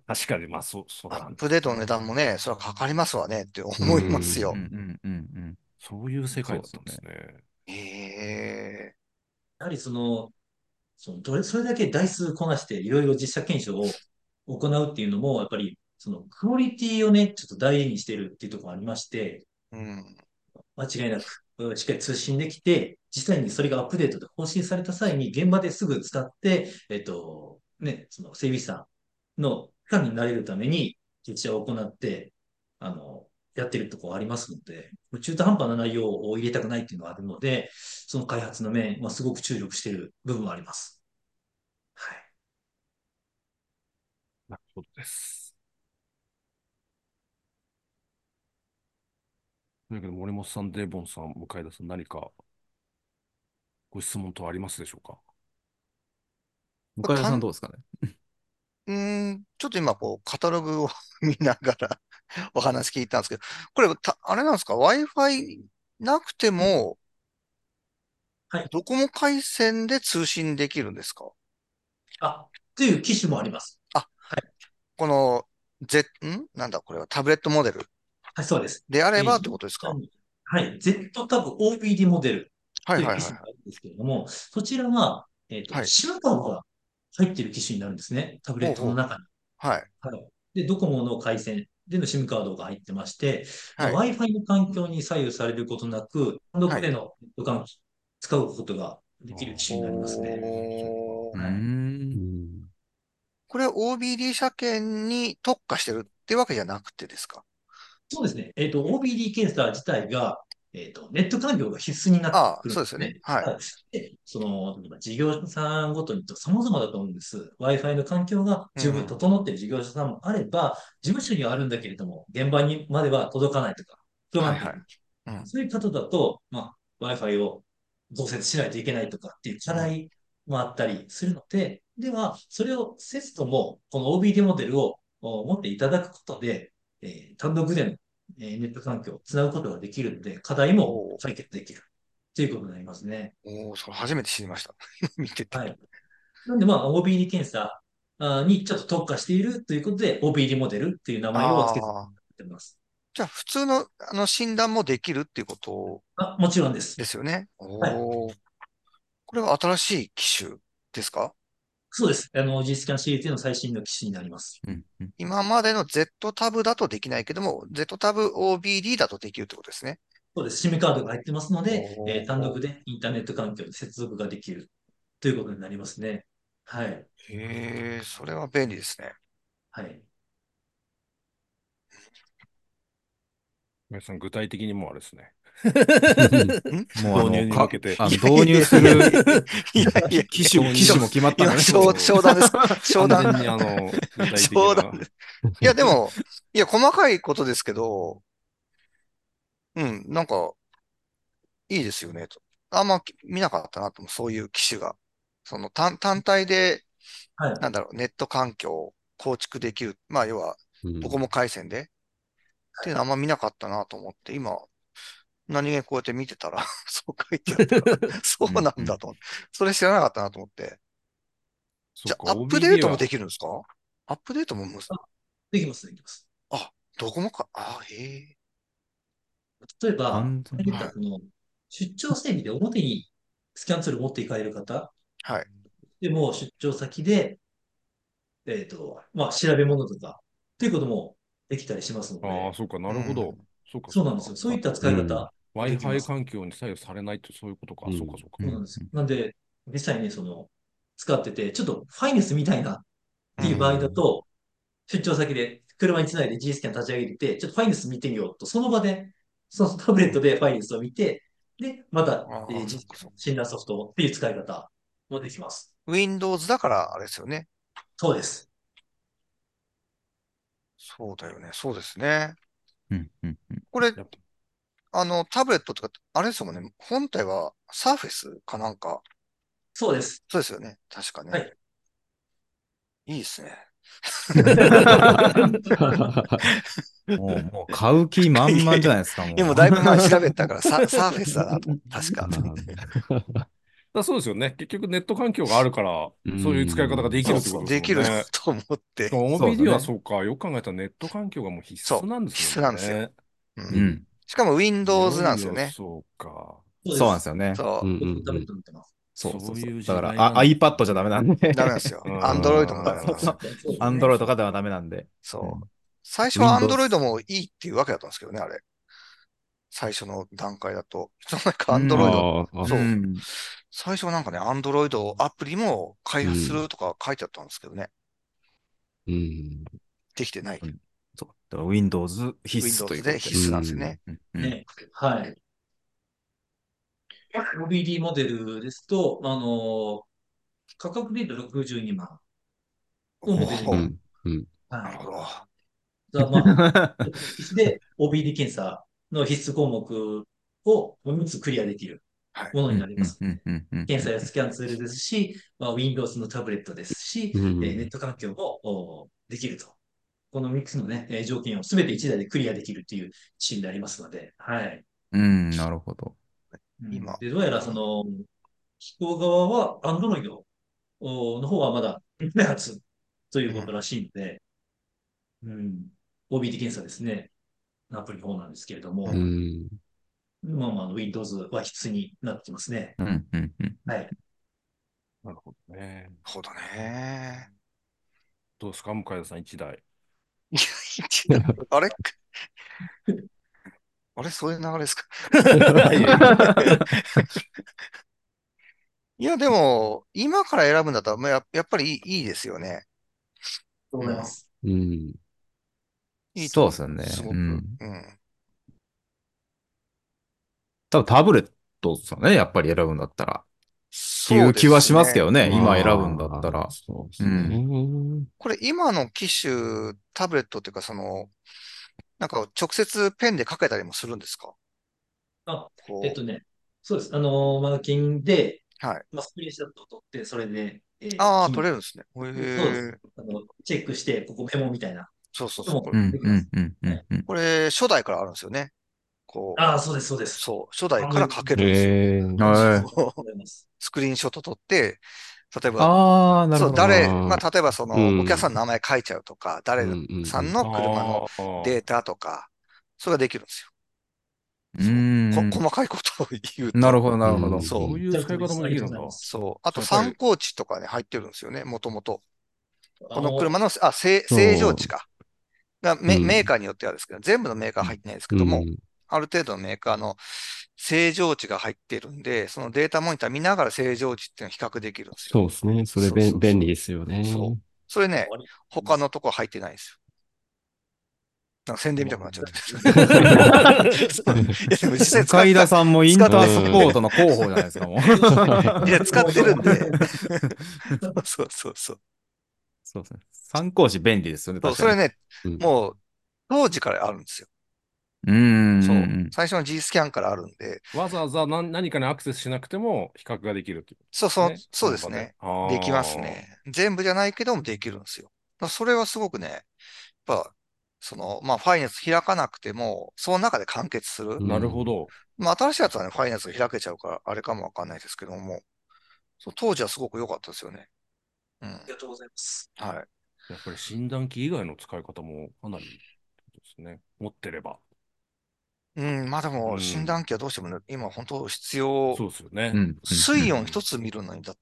確かに、まあ、そアッら、 プデートの値段もね、それはかかりますわねってう思いますうよ。 ん。 んうんうんうん。 そういう世界だったんでそうですね。 すね。 へえ。 やはりそれだけ台数こなしていろいろ実写検証を行うっていうのも、やっぱり、クオリティをね、ちょっと大事にしてるっていうところがありまして、 うん。 間違いなく、しっかり通信できて、実際にそれがアップデートで更新された際に現場ですぐ使って、その整備士さんの負荷になれるために実写を行って、やってるところありますので、中途半端な内容を入れたくないっていうのがあるので、その開発の面、すごく注力している部分はあります。はい。 なるほどです。 だけど、森本さん、デーボンさん、向田さん、何かご質問等ありますでしょうか？ 向田さんどうですかね。 ちょっと今、カタログを見ながらお話聞いたんですけど、これ、あれなんですか？ Wi-Fi なくても、 はい。 ドコモ回線で通信できるんですか？ という機種もあります。 あ、 はい。 この、なんだこれはタブレットモデルはい、そうです。 であればって今ことですか？ はい。Z タブ OBD モデルはいというはいはいはい。 機種があるんですけれども、そちらは、 はい。 SIM カードが入っている機種になるんですね。タブレッほうほう。 トの中に。 はい。 はい。で、ドコモの回線での SIM カードが入ってまして、 はい。 Wi-Fi の環境に左右されることなく、単はい。 独でのネット環境使うことができる機種になりますね。 うーおー。 はい。 ん。 これは OBD 車検に特化してるってわけじゃなくてですか？ そうですね。OBD 検査自体が、ネット環境が必須になってああ、 くるんそうですよね。 ですね。 はい。 はい。で、事業者さんごとに様々だと思うんです。Wi-Fi の環境が十分うんうん。 整っている事業者さんもあれば、事務所にはあるんだけれども、現場にまでは届かないとか、広はいはい。 がっている。 うん。 そういう方だと、Wi-Fi を増設しないといけないとかっていう課うん。 題もあったりするので、では、それをせずとも、この OBD モデルを持っていただくことで、単独でのネット環境をつなぐことができるので、課題もおー。 解決できるということになりますね。 おー、それ初めて知りました。見てて。 はい。なんで、OBD 検査にちょっと特化しているということで、OBD モデルっていう名前を付けてああ。 います。 じゃあ、普通の、診断もできるっていうこともちろんです。 ですよね。 はい。 おー。これは新しい機種ですか？ そうです。G スキャンシリーズの最新の機種になります。 うんうん。 今までの Z タブだとできないけども、Z タブ OBD だとできるってことですね。 そうです。SIM カードが入ってますので、単独おー。 でインターネット環境で接続ができるということになりますね。はい。 へえ、それは便利ですね。 はい。 皆さん、具体的にもうあれですね。 ん導入に向けて。 導入するいやいやいやいやいやいやいや導入機種も決まったんだね。 そうそう商談ですか？商談。 完全に具体的な。 商談です。いや、でも、いや、細かいことですけど、うん、なんか、いいですよね、と。あんま見なかったなと思う、そういう機種が。単体で、 はい。 なんだろう、ネット環境を構築できる。まあ、要は、ドコモ回線で。っていうのあんま見なかったなと思って、今、何気にこうやって見てたらそう書いてあったからそうなんうんうん。 だと思って。それ知らなかったなと思って。 そっか、 じゃあ、アップデー OBD は、 トもできるんですか？アップデートもあできます、できます。 あ、ドコモか。あ、へえ。 例えば、 完全。 はい。 出張整備で表にスキャンツール持っていかれる方はい。 でも出張先で、調べ物とか、っていうこともできたりしますのああ、 で、 そうか、なうるほど。 ん。 そうか、そうか。 そうなんですよ。そういった使い方もできま Wi-Fi す。 環境に左右されないってそういうことか。そうか、そうか。 うんそうなんですよ。なんで、実際に使ってて、ちょっとファイネスみたいなっうん。 ていう場合だと、出張先で車につないで G スキャン立ち上げて、ちょっとファイネス見てみようと、その場で、そのタブレットでファイネスを見て、で、また、 ああ、 G スそっかそっか。 診断ソフトっていう使い方もできます。 Windows だからあれですよね。 そうです。 そうだよね。そうですね。 うんうんうん。 これ、 やっぱタブレットとか、あれですもんね。本体は Surface かなんか。 そうです。 そうですよね。確かね。 はい。 いいですね。 もう買う気満いやいや、 々じゃないですか、もう。 今だいぶ前調べたからサーフェスだなと思って。確か。 そうですよね。結局ネット環境があるから、そういう使い方ができそうそう、 るってことですできるなもんね。 と思って。 そうです OBD よね。 はそうか。よく考えたらネット環境がもう必須そう、 なんですもん必須なんですよ。 ね。 うん。 うん。 しかもい Windows よいよなんですよね。 そうか。 そうなんですそうです。 よね。 そタブレットになってます。 そうそう。 いう時だから、 代なんだ。 iPad じゃダメなんう。ダメなんですで。 よ。 う Android もダメなんですよ。 そうですね。 そう Android とそうか。 かではダメなんで。うそう。 ん。 最初は Android Windows。 もいいっていうわけだったんですけどね、あれ。最初の段階だと。いつの間にかうん。 Android、 うそう。 ん。 最初はなんかね、Android アプリも開発するとか書いてあったんですけどね。できてない。 そう。だから Windows 必須とい Windows うことで。 で必須なんですよね。 うん。うん。 ね。はい。OBD モデルですと、価格で言うと62万のモデルにおお、 なる。はい。 なるほど。 で、OBD 検査の必須項目を3つクリアできるはい。 ものうんうんになります。 うんうんうん検査やスキャンツールですし、Windows のタブレットですし、ネット環境もできると。この3つのね、条件をすべて1台でクリアできるっていうチームでありますので、はい。 うんなるほど。 今、 で、どうやら機構側は Android の方はまだ開発ということらしいので、OBD 検査ですね、アプリの方なんですけれども、Windows は必須になってますね。 うんうんうんはい。 なるほどね。 なるほどね。 どうですか、向田さん1台。 いや、一台あれあれそういう流れですか？いや、でも、今から選ぶんだったら、やっぱりいいですよね。 そうございます。 いいと思う。 そうですよね。 すごく。 うん。 うん。 多分タブレットですよね。やっぱり選ぶんだったら。っていそうでう気はしますけすね。 どね。今選ぶんだったら。 そうですうん。 ね。 これ今の機種、タブレットっていうか、なんか直接ペンで書けたりもするんですか？ あ、 こそうです。マーキンで、 う。はい。 スクリーンショットを撮って、それで、 ああ、 記入取れるんですね。 そうです。 へえ。 チェックして、ここメモみたいなことそうそうそう。 もうんできます。 うんうんうはい。 んうん。 これ、初代からあるんですよね。こう、 ああ、そうです、そうです。 そう、初代から書けるんですよ。 えはい。 ございます。 スクリーンショット撮って、例えば、 ああ、なるそう、 ほど。 例えばお客さんの名前書いちゃうとか、誰さんの車のああ、 データとか、それができるんですよ。 うーそう。 ん。 細かいことを言うと、 なるほど、なるほど。 そう、 そういう使い方もできるんだ。 ありがとうございます。 そう。あと、 やっぱり、 参考値とかね、入ってるんですよね、もともと。このあの、 車の、正常値か。メーカーによってはですけど、全部のメーカー入ってないですけども、ある程度のメーカーの正常値が入っているんで、そのデータモニター見ながら正常値っていうのを比較できるんですよ。 そうですね。それそうそうそう。 便利ですよね。 そう。それね、 あり他のとこ入ってないんですよ。なんか宣伝みたくなっちゃってそういや、でも実際向田さんもインター使って、 サポートの広報じゃないですか、もう。 いや、使ってるんで。そうそうそう。 そうですね。参考値便利ですよね、 そう、 確かに。 それね、もう、当時からあるんですよ。 うーそう。 ん。 最初の G スキャンからあるんで、 わざわざ何かにアクセスしなくても比較ができるっていうこそうそう、 とですね。 そその場で。 うですね。できますね。全部じゃないけどもできるんですよ。それはすごくね、やっぱ、ファイナンス開かなくても、その中で完結する。 なるほど。 新しいやつはね、ファイナンス開けちゃうから、あれかもわかんないですけども、そう当時はすごく良かったですよね。うん。 がとうございます。 はい。 やっぱり診断機以外の使い方もかなりですね。持ってれば。 うん、まあでも、診断機はどうしてもね、今本当必要、 そうですよね。 水温一つ見るのに、だって、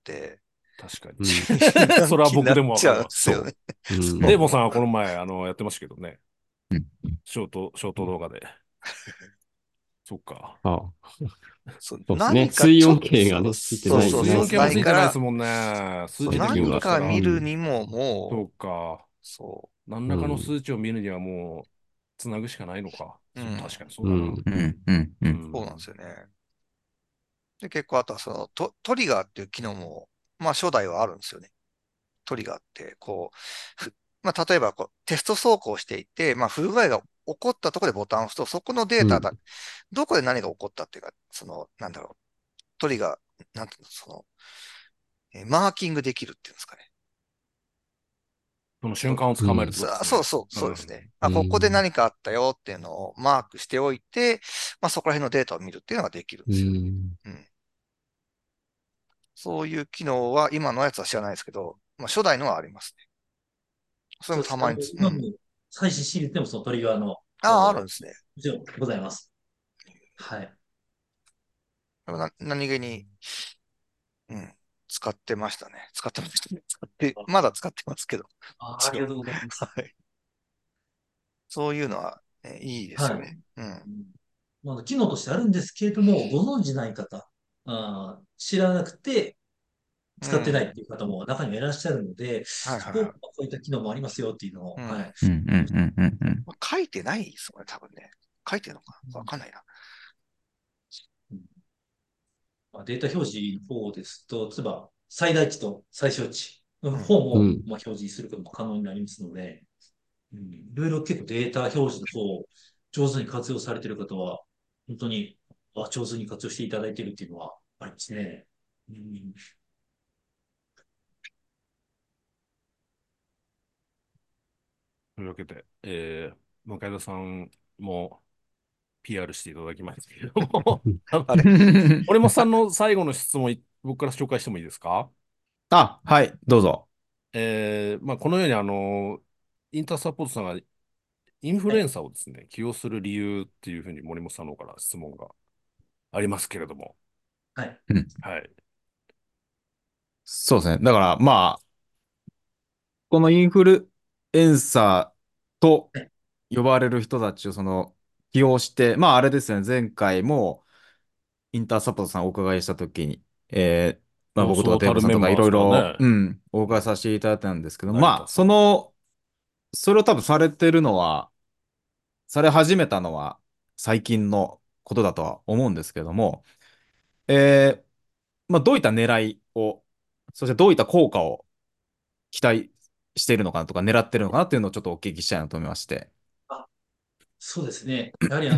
確かに。 診それは断機になっ僕でもわちゃうんでかります。 すよね。 デーモさんはこの前、やってましたけどね。 うんショート動画で。そっか。 そうそうですね。 何か水温ちょっ計がね、ついてない水温計もついてないですないから、 もんね。数そう値で見るんだ何かったら。 見るにもそもう、 うか。 そ何らかの数値を見るにはもう、つなぐしかないのか。 う、うん、 確かにそうだな。 そうなんですよね。で、結構あとはトリガーっていう機能も、初代はあるんですよね。トリガーって、例えばテスト走行していて、不具合が起こったところでボタンを押すと、そこのデータだ、どこで何が起こったっていうか、なんだろう、トリガー、なんていうの、マーキングできるっていうんですかね。 その瞬間をつかめるってことですね。 そうですね。ここで何かあったよっていうのをマークしておいて、そこら辺のデータを見るっていうのができるんですよ。そういう機能は今のやつは知らないですけど、初代のはありますね。それそうです。 もたまに今も、最新シリーズでもそのトリガーの、 あるんですね。 もちろんございます。はい。 何気に、使ってましたね。使ってましたね。まだ使ってますけど。 ありがとうございます。 はい。そういうのは、いいですよね。 機能としてあるんですけれども、ご存知ない方、知らなくて使ってないっていう方も中にはいらっしゃるので、こういった機能もありますよっていうのを、はい。 書いてないですもんね、多分ね。書いてるのかなわかんないな。 データ表示の方ですと、例えば最大値と最小値の方も、表示することも可能になりますので、いろいろ結構データ表示の方、 上手に活用されている方は、本当に、上手に活用していただいているっていうのはありますね。うん、 というわけで、向田さんも PR していただきましたけれども、 あれ、 森本さんの最後の質問、僕から紹介してもいいですか？ あ、はい、どうぞ。 まあ、このようにインターサポートさんがインフはい。 ルエンサーをですね、起用する理由っていうふうに森本さんの方から質問がありますけれども。 はい。 うん、 はい。 そうですね。だから、まあ、このインフルエンサーとはい。 呼ばれる人たちを起用して、まあ、あれですよね。前回もインターサポートさんお伺いしたときに、まあ、 もう僕とかそうたるデーブさんとかいメンバーですからろいろ、 ね。 お伺いうん。 させていただいたんですけど、まあ、 成田さん。 それを多分されてるのは、され始めたのは最近のことだとは思うんですけども、えーまあ、どういった狙いを、そしてどういった効果を期待しているのかなとか、狙ってるのかなっていうのをちょっとお聞きしたいなと思いまして。 あ、そうですね。やはり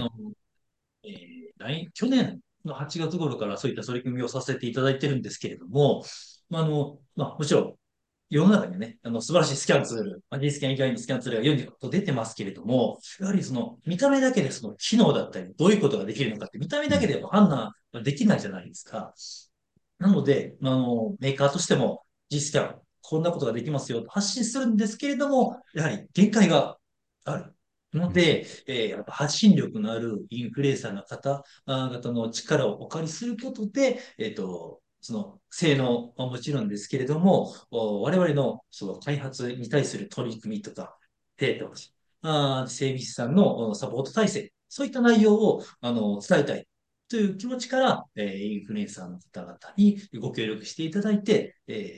去年の8月頃からそういった取り組みをさせていただいてるんですけれども、もちろん、世の中にはね、素晴らしいスキャンツール、D スキャン以外のスキャンツールが世にと出てますけれども、やはり見た目だけでその機能だったり、どういうことができるのかって、見た目うん。 だけでは判断はできないじゃないですか。なので、メーカーとしても G スキャン、こんなことができますよと発信するんですけれども、やはり限界がある。ので、やっぱ発信力のあるインフルエンサーの方々の力をお借りすることで、その性能はもちろんですけれども、我々のその開発に対する取り組みとか、データ整備士さんのサポート体制、そういった内容を伝えたいという気持ちから、インフルエンサーの方々にご協力していただいて、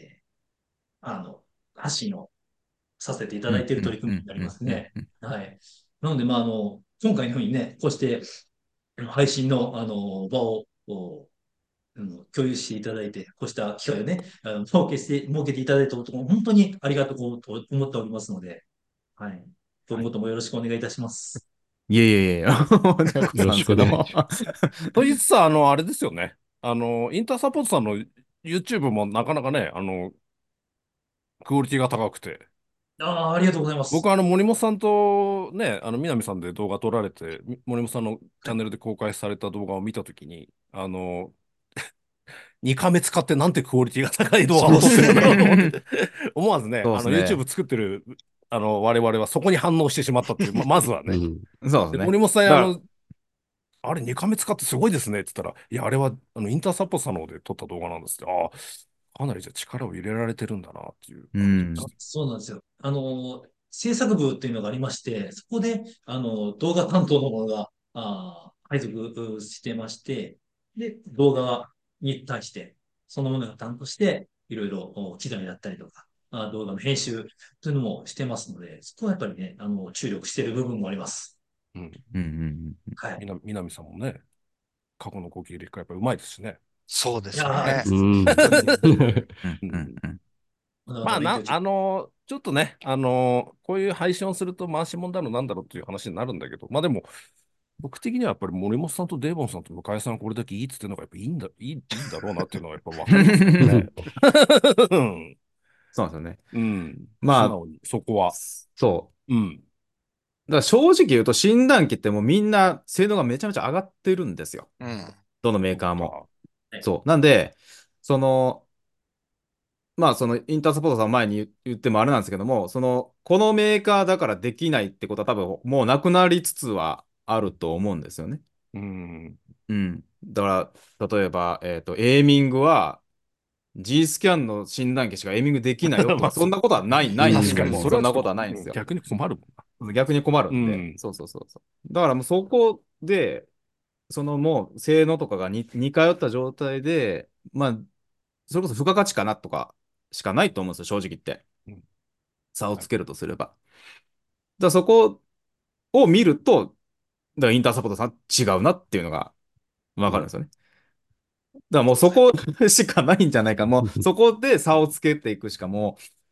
発信をさせていたうん、 だいているうん、うん、 取り組みになりうん、うん。 ますね。 うん。 はい。なので、今回のようにね、こうして配信の、場を共有していただいて、こうした機会をね、設けていただいたことも本当にありがとうと思っておりますので、はい。今はい。 後ともよろしくお願いいたします。 いえいえいえ、こちらこよろしくおそなんですけど。 願いします。 と言いつつ、あれですよね。インターサポートさんの YouTube もなかなかね、クオリティが高くて、 ありがとうございます。 僕は森本さんとね、南さんで動画撮られて、森本さんのチャンネルで公開された動画を見たときに、2カメ使ってなんてクオリティが高い動画を撮ってるんだろうと思ってて、思わずね、 そうですね。 YouTube 作ってる、我々はそこに反応してしまったっていう、まずはね。 うん。 そうですで、 ね。 森本さん、 だから、 あれ2カメ使ってすごいですねって言ったら、いや、あれは、インターサポートさんの方で撮った動画なんですって、ああ、かなりじゃあ力を入れられてるんだなっていううん。 感じでした。 そうなんですよ。制作部っていうのがありまして、そこで、動画担当の者が、配属してまして、で、動画に対して、そのものが担当して、いろいろ機材だったりとか、動画の編集というのもしてますので、そこはやっぱりね、注力している部分もあります。 うん。 うん、うん、うん。 はい。 南さんもね、過去のご経歴がやっぱりうまいですしね。 そうでいやー、 すね。 うん。 本当に。 うん、うん、 うん。 うん。 まだままあ、 だ勉強中。 ちょっとね、こういう配信をすると回しもんだろうなんだろうっていう話になるんだけど、まあでも、僕的にはやっぱり森本さんとデーボンさんと向井さんこれだけいいっつってるのがやっぱいいんだろうなっていうのはやっぱ分かりますからね。うん。 そうなんですよね。 うん。素まあ、 直に、そこは。 そう。 うん。 だから正直言うと診断機ってもうみんな性能がめちゃめちゃ上がってるんですよ。 うん。 どのメーそっカーも。 か。 はい。 そう。なんで、その、インターサポートさん前に言ってもあれなんですけども、このメーカーだからできないってことは多分もうなくなりつつはあると思うんですよね。 うん。 うん。だから、例えば、エーミングは G スキャンの診断機しかエーミングできないよとか、 まあ、 そんなことはうないんですよ。 確かに、 もう、 ん。 そんなことそれはちょっと、 はないんですよ。 逆に困るもんな。 逆に困るんで。 うん。 そうそうそうそう。だからもうそこで、もう性能とかが似通った状態で、まあ、それこそ付加価値かなとかしかないと思うんですよ、正直言って。 うん。はい。 差をつけるとすれば。だからそこを見ると、だからインターサポートさん違うなっていうのがわかるんですよね。だからもうそこしかないんじゃないか。もうそこで差をつけていくしかもう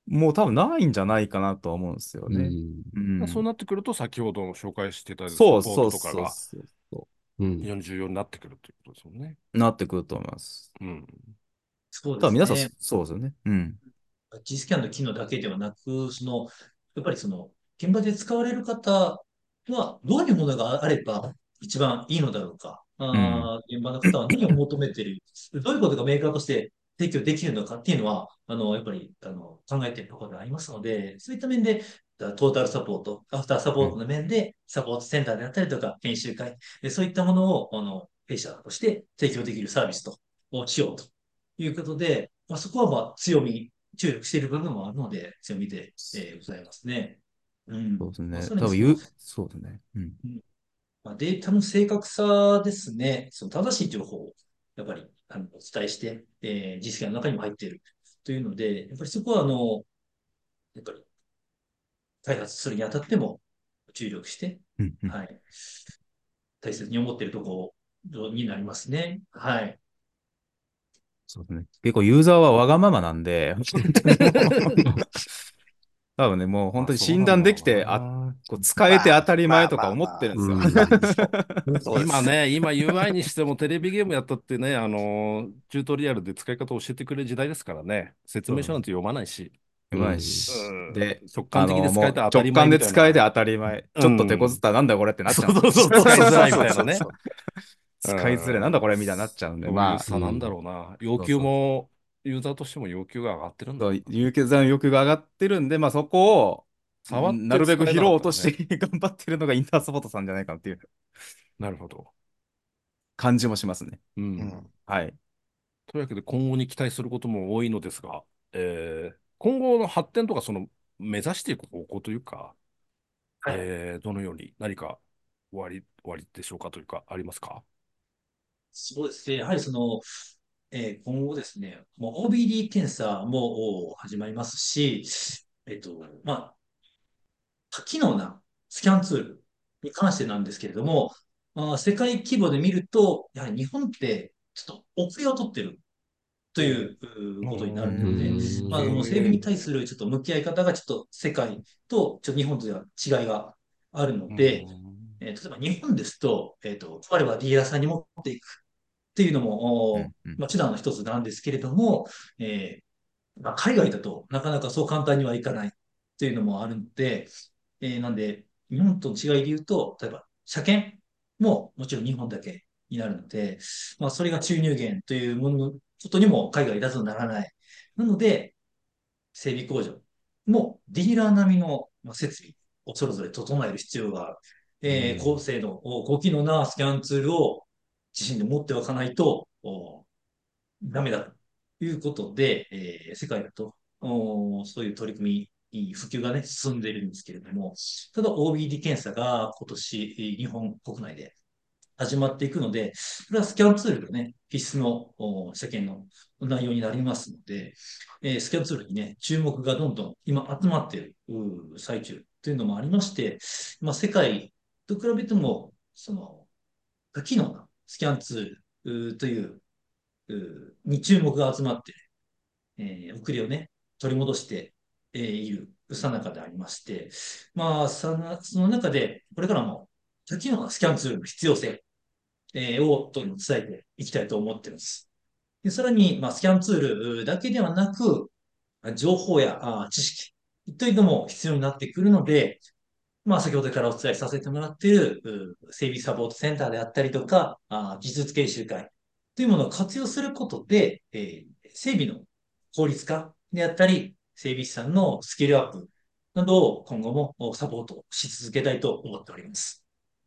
もう多分ないんじゃないかなとは思うんですようね。 ん。 そうなってくると、先ほど紹介していただいたサそうポートそうそうとかがそうそうん。 非常に重要になってくるということですよね。 う。なってくると思います。 うん。 そうただ皆さんですね。 そうですよね。うん。 G スキャンの機能だけではなく、やっぱり現場で使われる方は、どういうものがあれば一番いいのだろうか。 うん。 現場の方は何を求めている、どういうことがメーカーとして提供できるのかっていうのは、やっぱり、考えているところがありますので、そういった面で、トータルサポート、アフターサポートの面で、サポートセンターであったりとか、研修会、そういったものを、弊社として提供できるサービスをしようということで、そこは強み、注力している部分もあるので、強みで、ございますね。うん。 そうですね。 さらにそうですね。うん。 うん、データの正確さですね。正しい情報を、やっぱり、お伝えして、実績の中にも入っているというので、やっぱりそこは、やっぱり、開発するにあたっても、注力して、 うん。うん。 はい、大切に思っているところになりますね。はい。 そうですね。結構ユーザーはわがままなんで、本当にもう多分ね、もう本当に診そうなんだろう断できて、 な。 こう使えて当たりまあ前とか思っまあまあ、 てるんですよ。 うん。 まあ、そうです。 今ね、今 UI にしてもテレビゲームやったってね、チュートリアルで使い方を教えてくれる時代ですからね。説明書なんて読まないし、 うまいうん。 し。 うん、 で、 直感的に使えもうたら当たり直感で前みたいな。 使えて当たり前。 うちょっと手こずっん。 たらなんだこれってなっちゃそううんですよ。 そうそう、使いづらいみそうたいなね。 そうそう。 う使いづらい。なんだん。 これみたいになっちゃうんで、 そういうまあ、 差なんだろうな。要求そうそうも、ユーザーとしても要求が上がってるんだそう、 ろうな。 有給残欲が上がってるんで、まあそこを、 触っなるべくて使え拾おうとしなかったらね。 て頑張ってるのがインタースポットさんじゃないかっていうなるほど。 感じもしますね。 うん。 うん。 はい。 というわけで今後に期待することも多いのですが、今後の発展とか目指していく方向というか、 はい。 どのように何か終わりでしょうかというか、ありますか？ そうですね。やはり今後ですね、もう OBD 検査も始まりますし、多機能なスキャンツールに関してなんですけれども、世界規模で見ると、やはり日本ってちょっと遅れを取ってるといおう。 うことになうるうので、 ん。 ん。 その整備にへえ。 対するちょっと向き合い方がちょっと世界とちょっと日本とでは違いがあるのうで、 ん。 例えば日本ですと、あればディーラーさんに持っていくっていうのも、 うん。うん。 手段の一つなんですけれども、海外だとなかなかそう簡単にはいかないっていうのもあるので、なんで、日本との違いで言うと、例えば、車検ももちろん日本だけになるので、それが注入源というもののことにも海外だとならない。なので、整備工場もディーラー並みの設備をそれぞれ整える必要がある。 うん。 高性能、高機能なスキャンツールを自身で持っておかないとダメだということで、世界だとそういう取り組み、普及がね、進んでいるんですけれども、ただ OBD 検査が今年日本国内で始まっていくので、これはスキャンツールがね、必須の車検の内容になりますので、スキャンツールにね、注目がどんどん今集まっている最中というのもありまして、世界と比べても、多機能なスキャンツールというに注目が集まって、遅れをね、取り戻して、いるさなかでありまして、その中で、これからも多機能なスキャンツールの必要性、を伝えていきたいと思っています。でさらに、スキャンツールだけではなく、情報や知識というのも必要になってくるので、先ほどからお伝えさせてもらっている整備サポートセンターであったりとか、技術研修会というものを活用することで、整備の効率化であったり、整備士さんのスキルアップなどを今後もサポートし続けたいと思っております。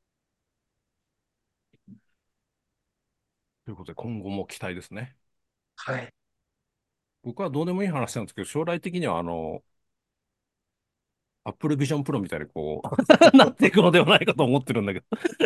ということで、今後も期待ですね。 はい。 僕はどうでもいい話なんですけど、将来的にはApple Vision Pro みたいになっていくのではないかと思ってるんだけど、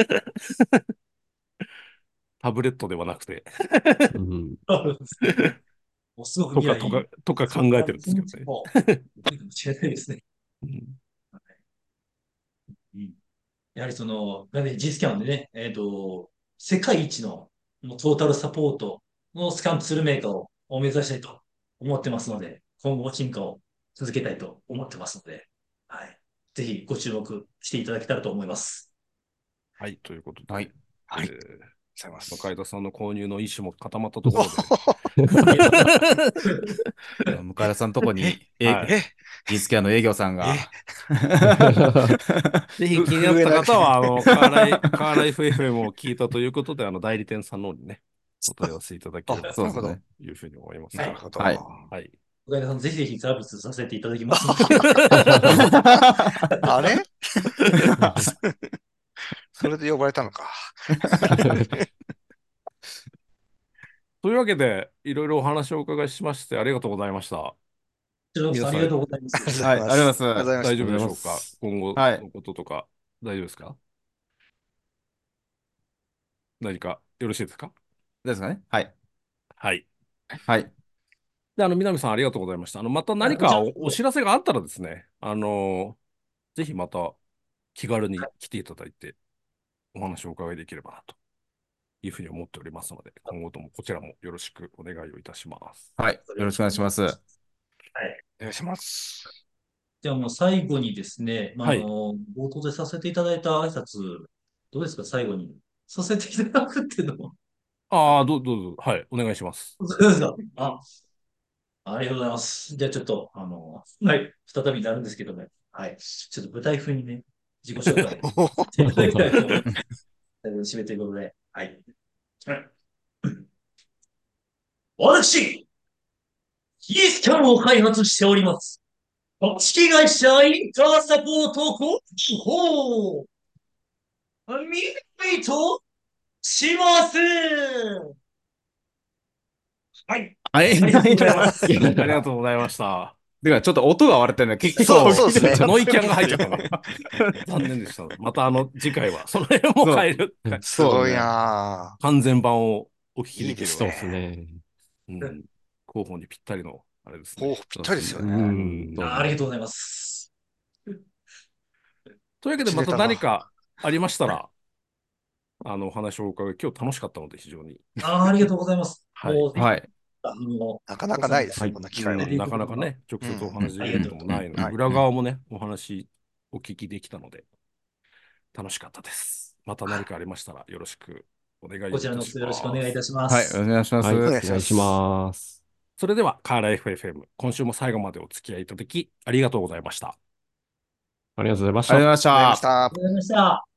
タブレットではなくて、 うん。 もうすごく未来、 とか考えてるんですけどね。 もう、いかもしれないですね。 うん。 うん、やはりなんで G スキャンでね、世界一のもうトータルサポートのスキャンツールメーカーを目指したいと思ってますので、今後も進化を続けたいと思ってますので、はい。ぜひご注目していただけたらと思います。 はい、ということで、 はい。 はい。ありがとうございます。 向田さんの購入の意思も固まったところで、 向田さんのとこに、 はい技術系の営業さんが。 ぜひ気になった方は、カーライフ FM を聞いたということで、代理店さんの方にね、お問い合わせいただければそうですね。 というふうに思います。 なるほど。 はいはい。 向田さん、ぜひぜひサービスさせていただきますので。 あれそれで呼ばれたのか。 というわけで、いろいろお話をお伺いしまして、ありがとうございました。 こちらこそありがとうございます。 はい、ありがとうございます。 ありがとうございました。 大丈夫でしょうか、今後はいのこととか、大丈夫ですか？何かよろしいですか？ ですかね。はい。 はい。 はい。 で、南さんありがとうございました。また何かお知らせがあったらですね、ぜひまた気軽に来ていただいて、お話をお伺いできればなというふうに思っておりますので、今後ともこちらもよろしくお願いをいたします。 はい。よろしくお願いします。 お願いします。 じゃあもう最後にですね、 はい冒頭でさせていただいた挨拶、どうですか、最後に。させていただくっていうのも。 ああ、どうぞ、はい、お願いします。 どうですか？ありがとうございます。じゃあちょっと、はい、再びになるんですけどね。はい。ちょっと舞台風にね、自己紹介していただきたいと思います。締めということで。はい。私、キースキャンを開発しております。株式会社インターサポートコーホー。みいとします。はい。 はい。 ありがとうございます。 ありがとうございました。 では、ちょっと音が割れてるね。結そ構。 うそうですね。 ノイキャンが入っちゃったね。残念でした。また次回は、その辺も変える。 すごいな完全版をお聞きできるそうですね。 広報にぴったりの、あれですぁ。おね。 ぴったりですようね。 ん。 ありがとうございます。 というわけで、また何かありましたら、お話をお伺い、今日楽しかったので、非常に。 ありがとうございます。 はいもうはい。 なかなかないですね、 はいこんな機会は。 なかなかね、直接お話できることもないので、 うん裏側もね、お話お聞きできたので、楽しかったです。また何かありましたら、よろしくお願いいたこちします。 らのよろしくお願いいたしまはい。 す。 お願いします。 はい、おお願いします願いします。 それでは、カーラ FFM、今週も最後までお付き合いいただき、ありがとうございました。 ありがとうございましたありがとうございましありがとうございまたし。た。 ありがとうございました。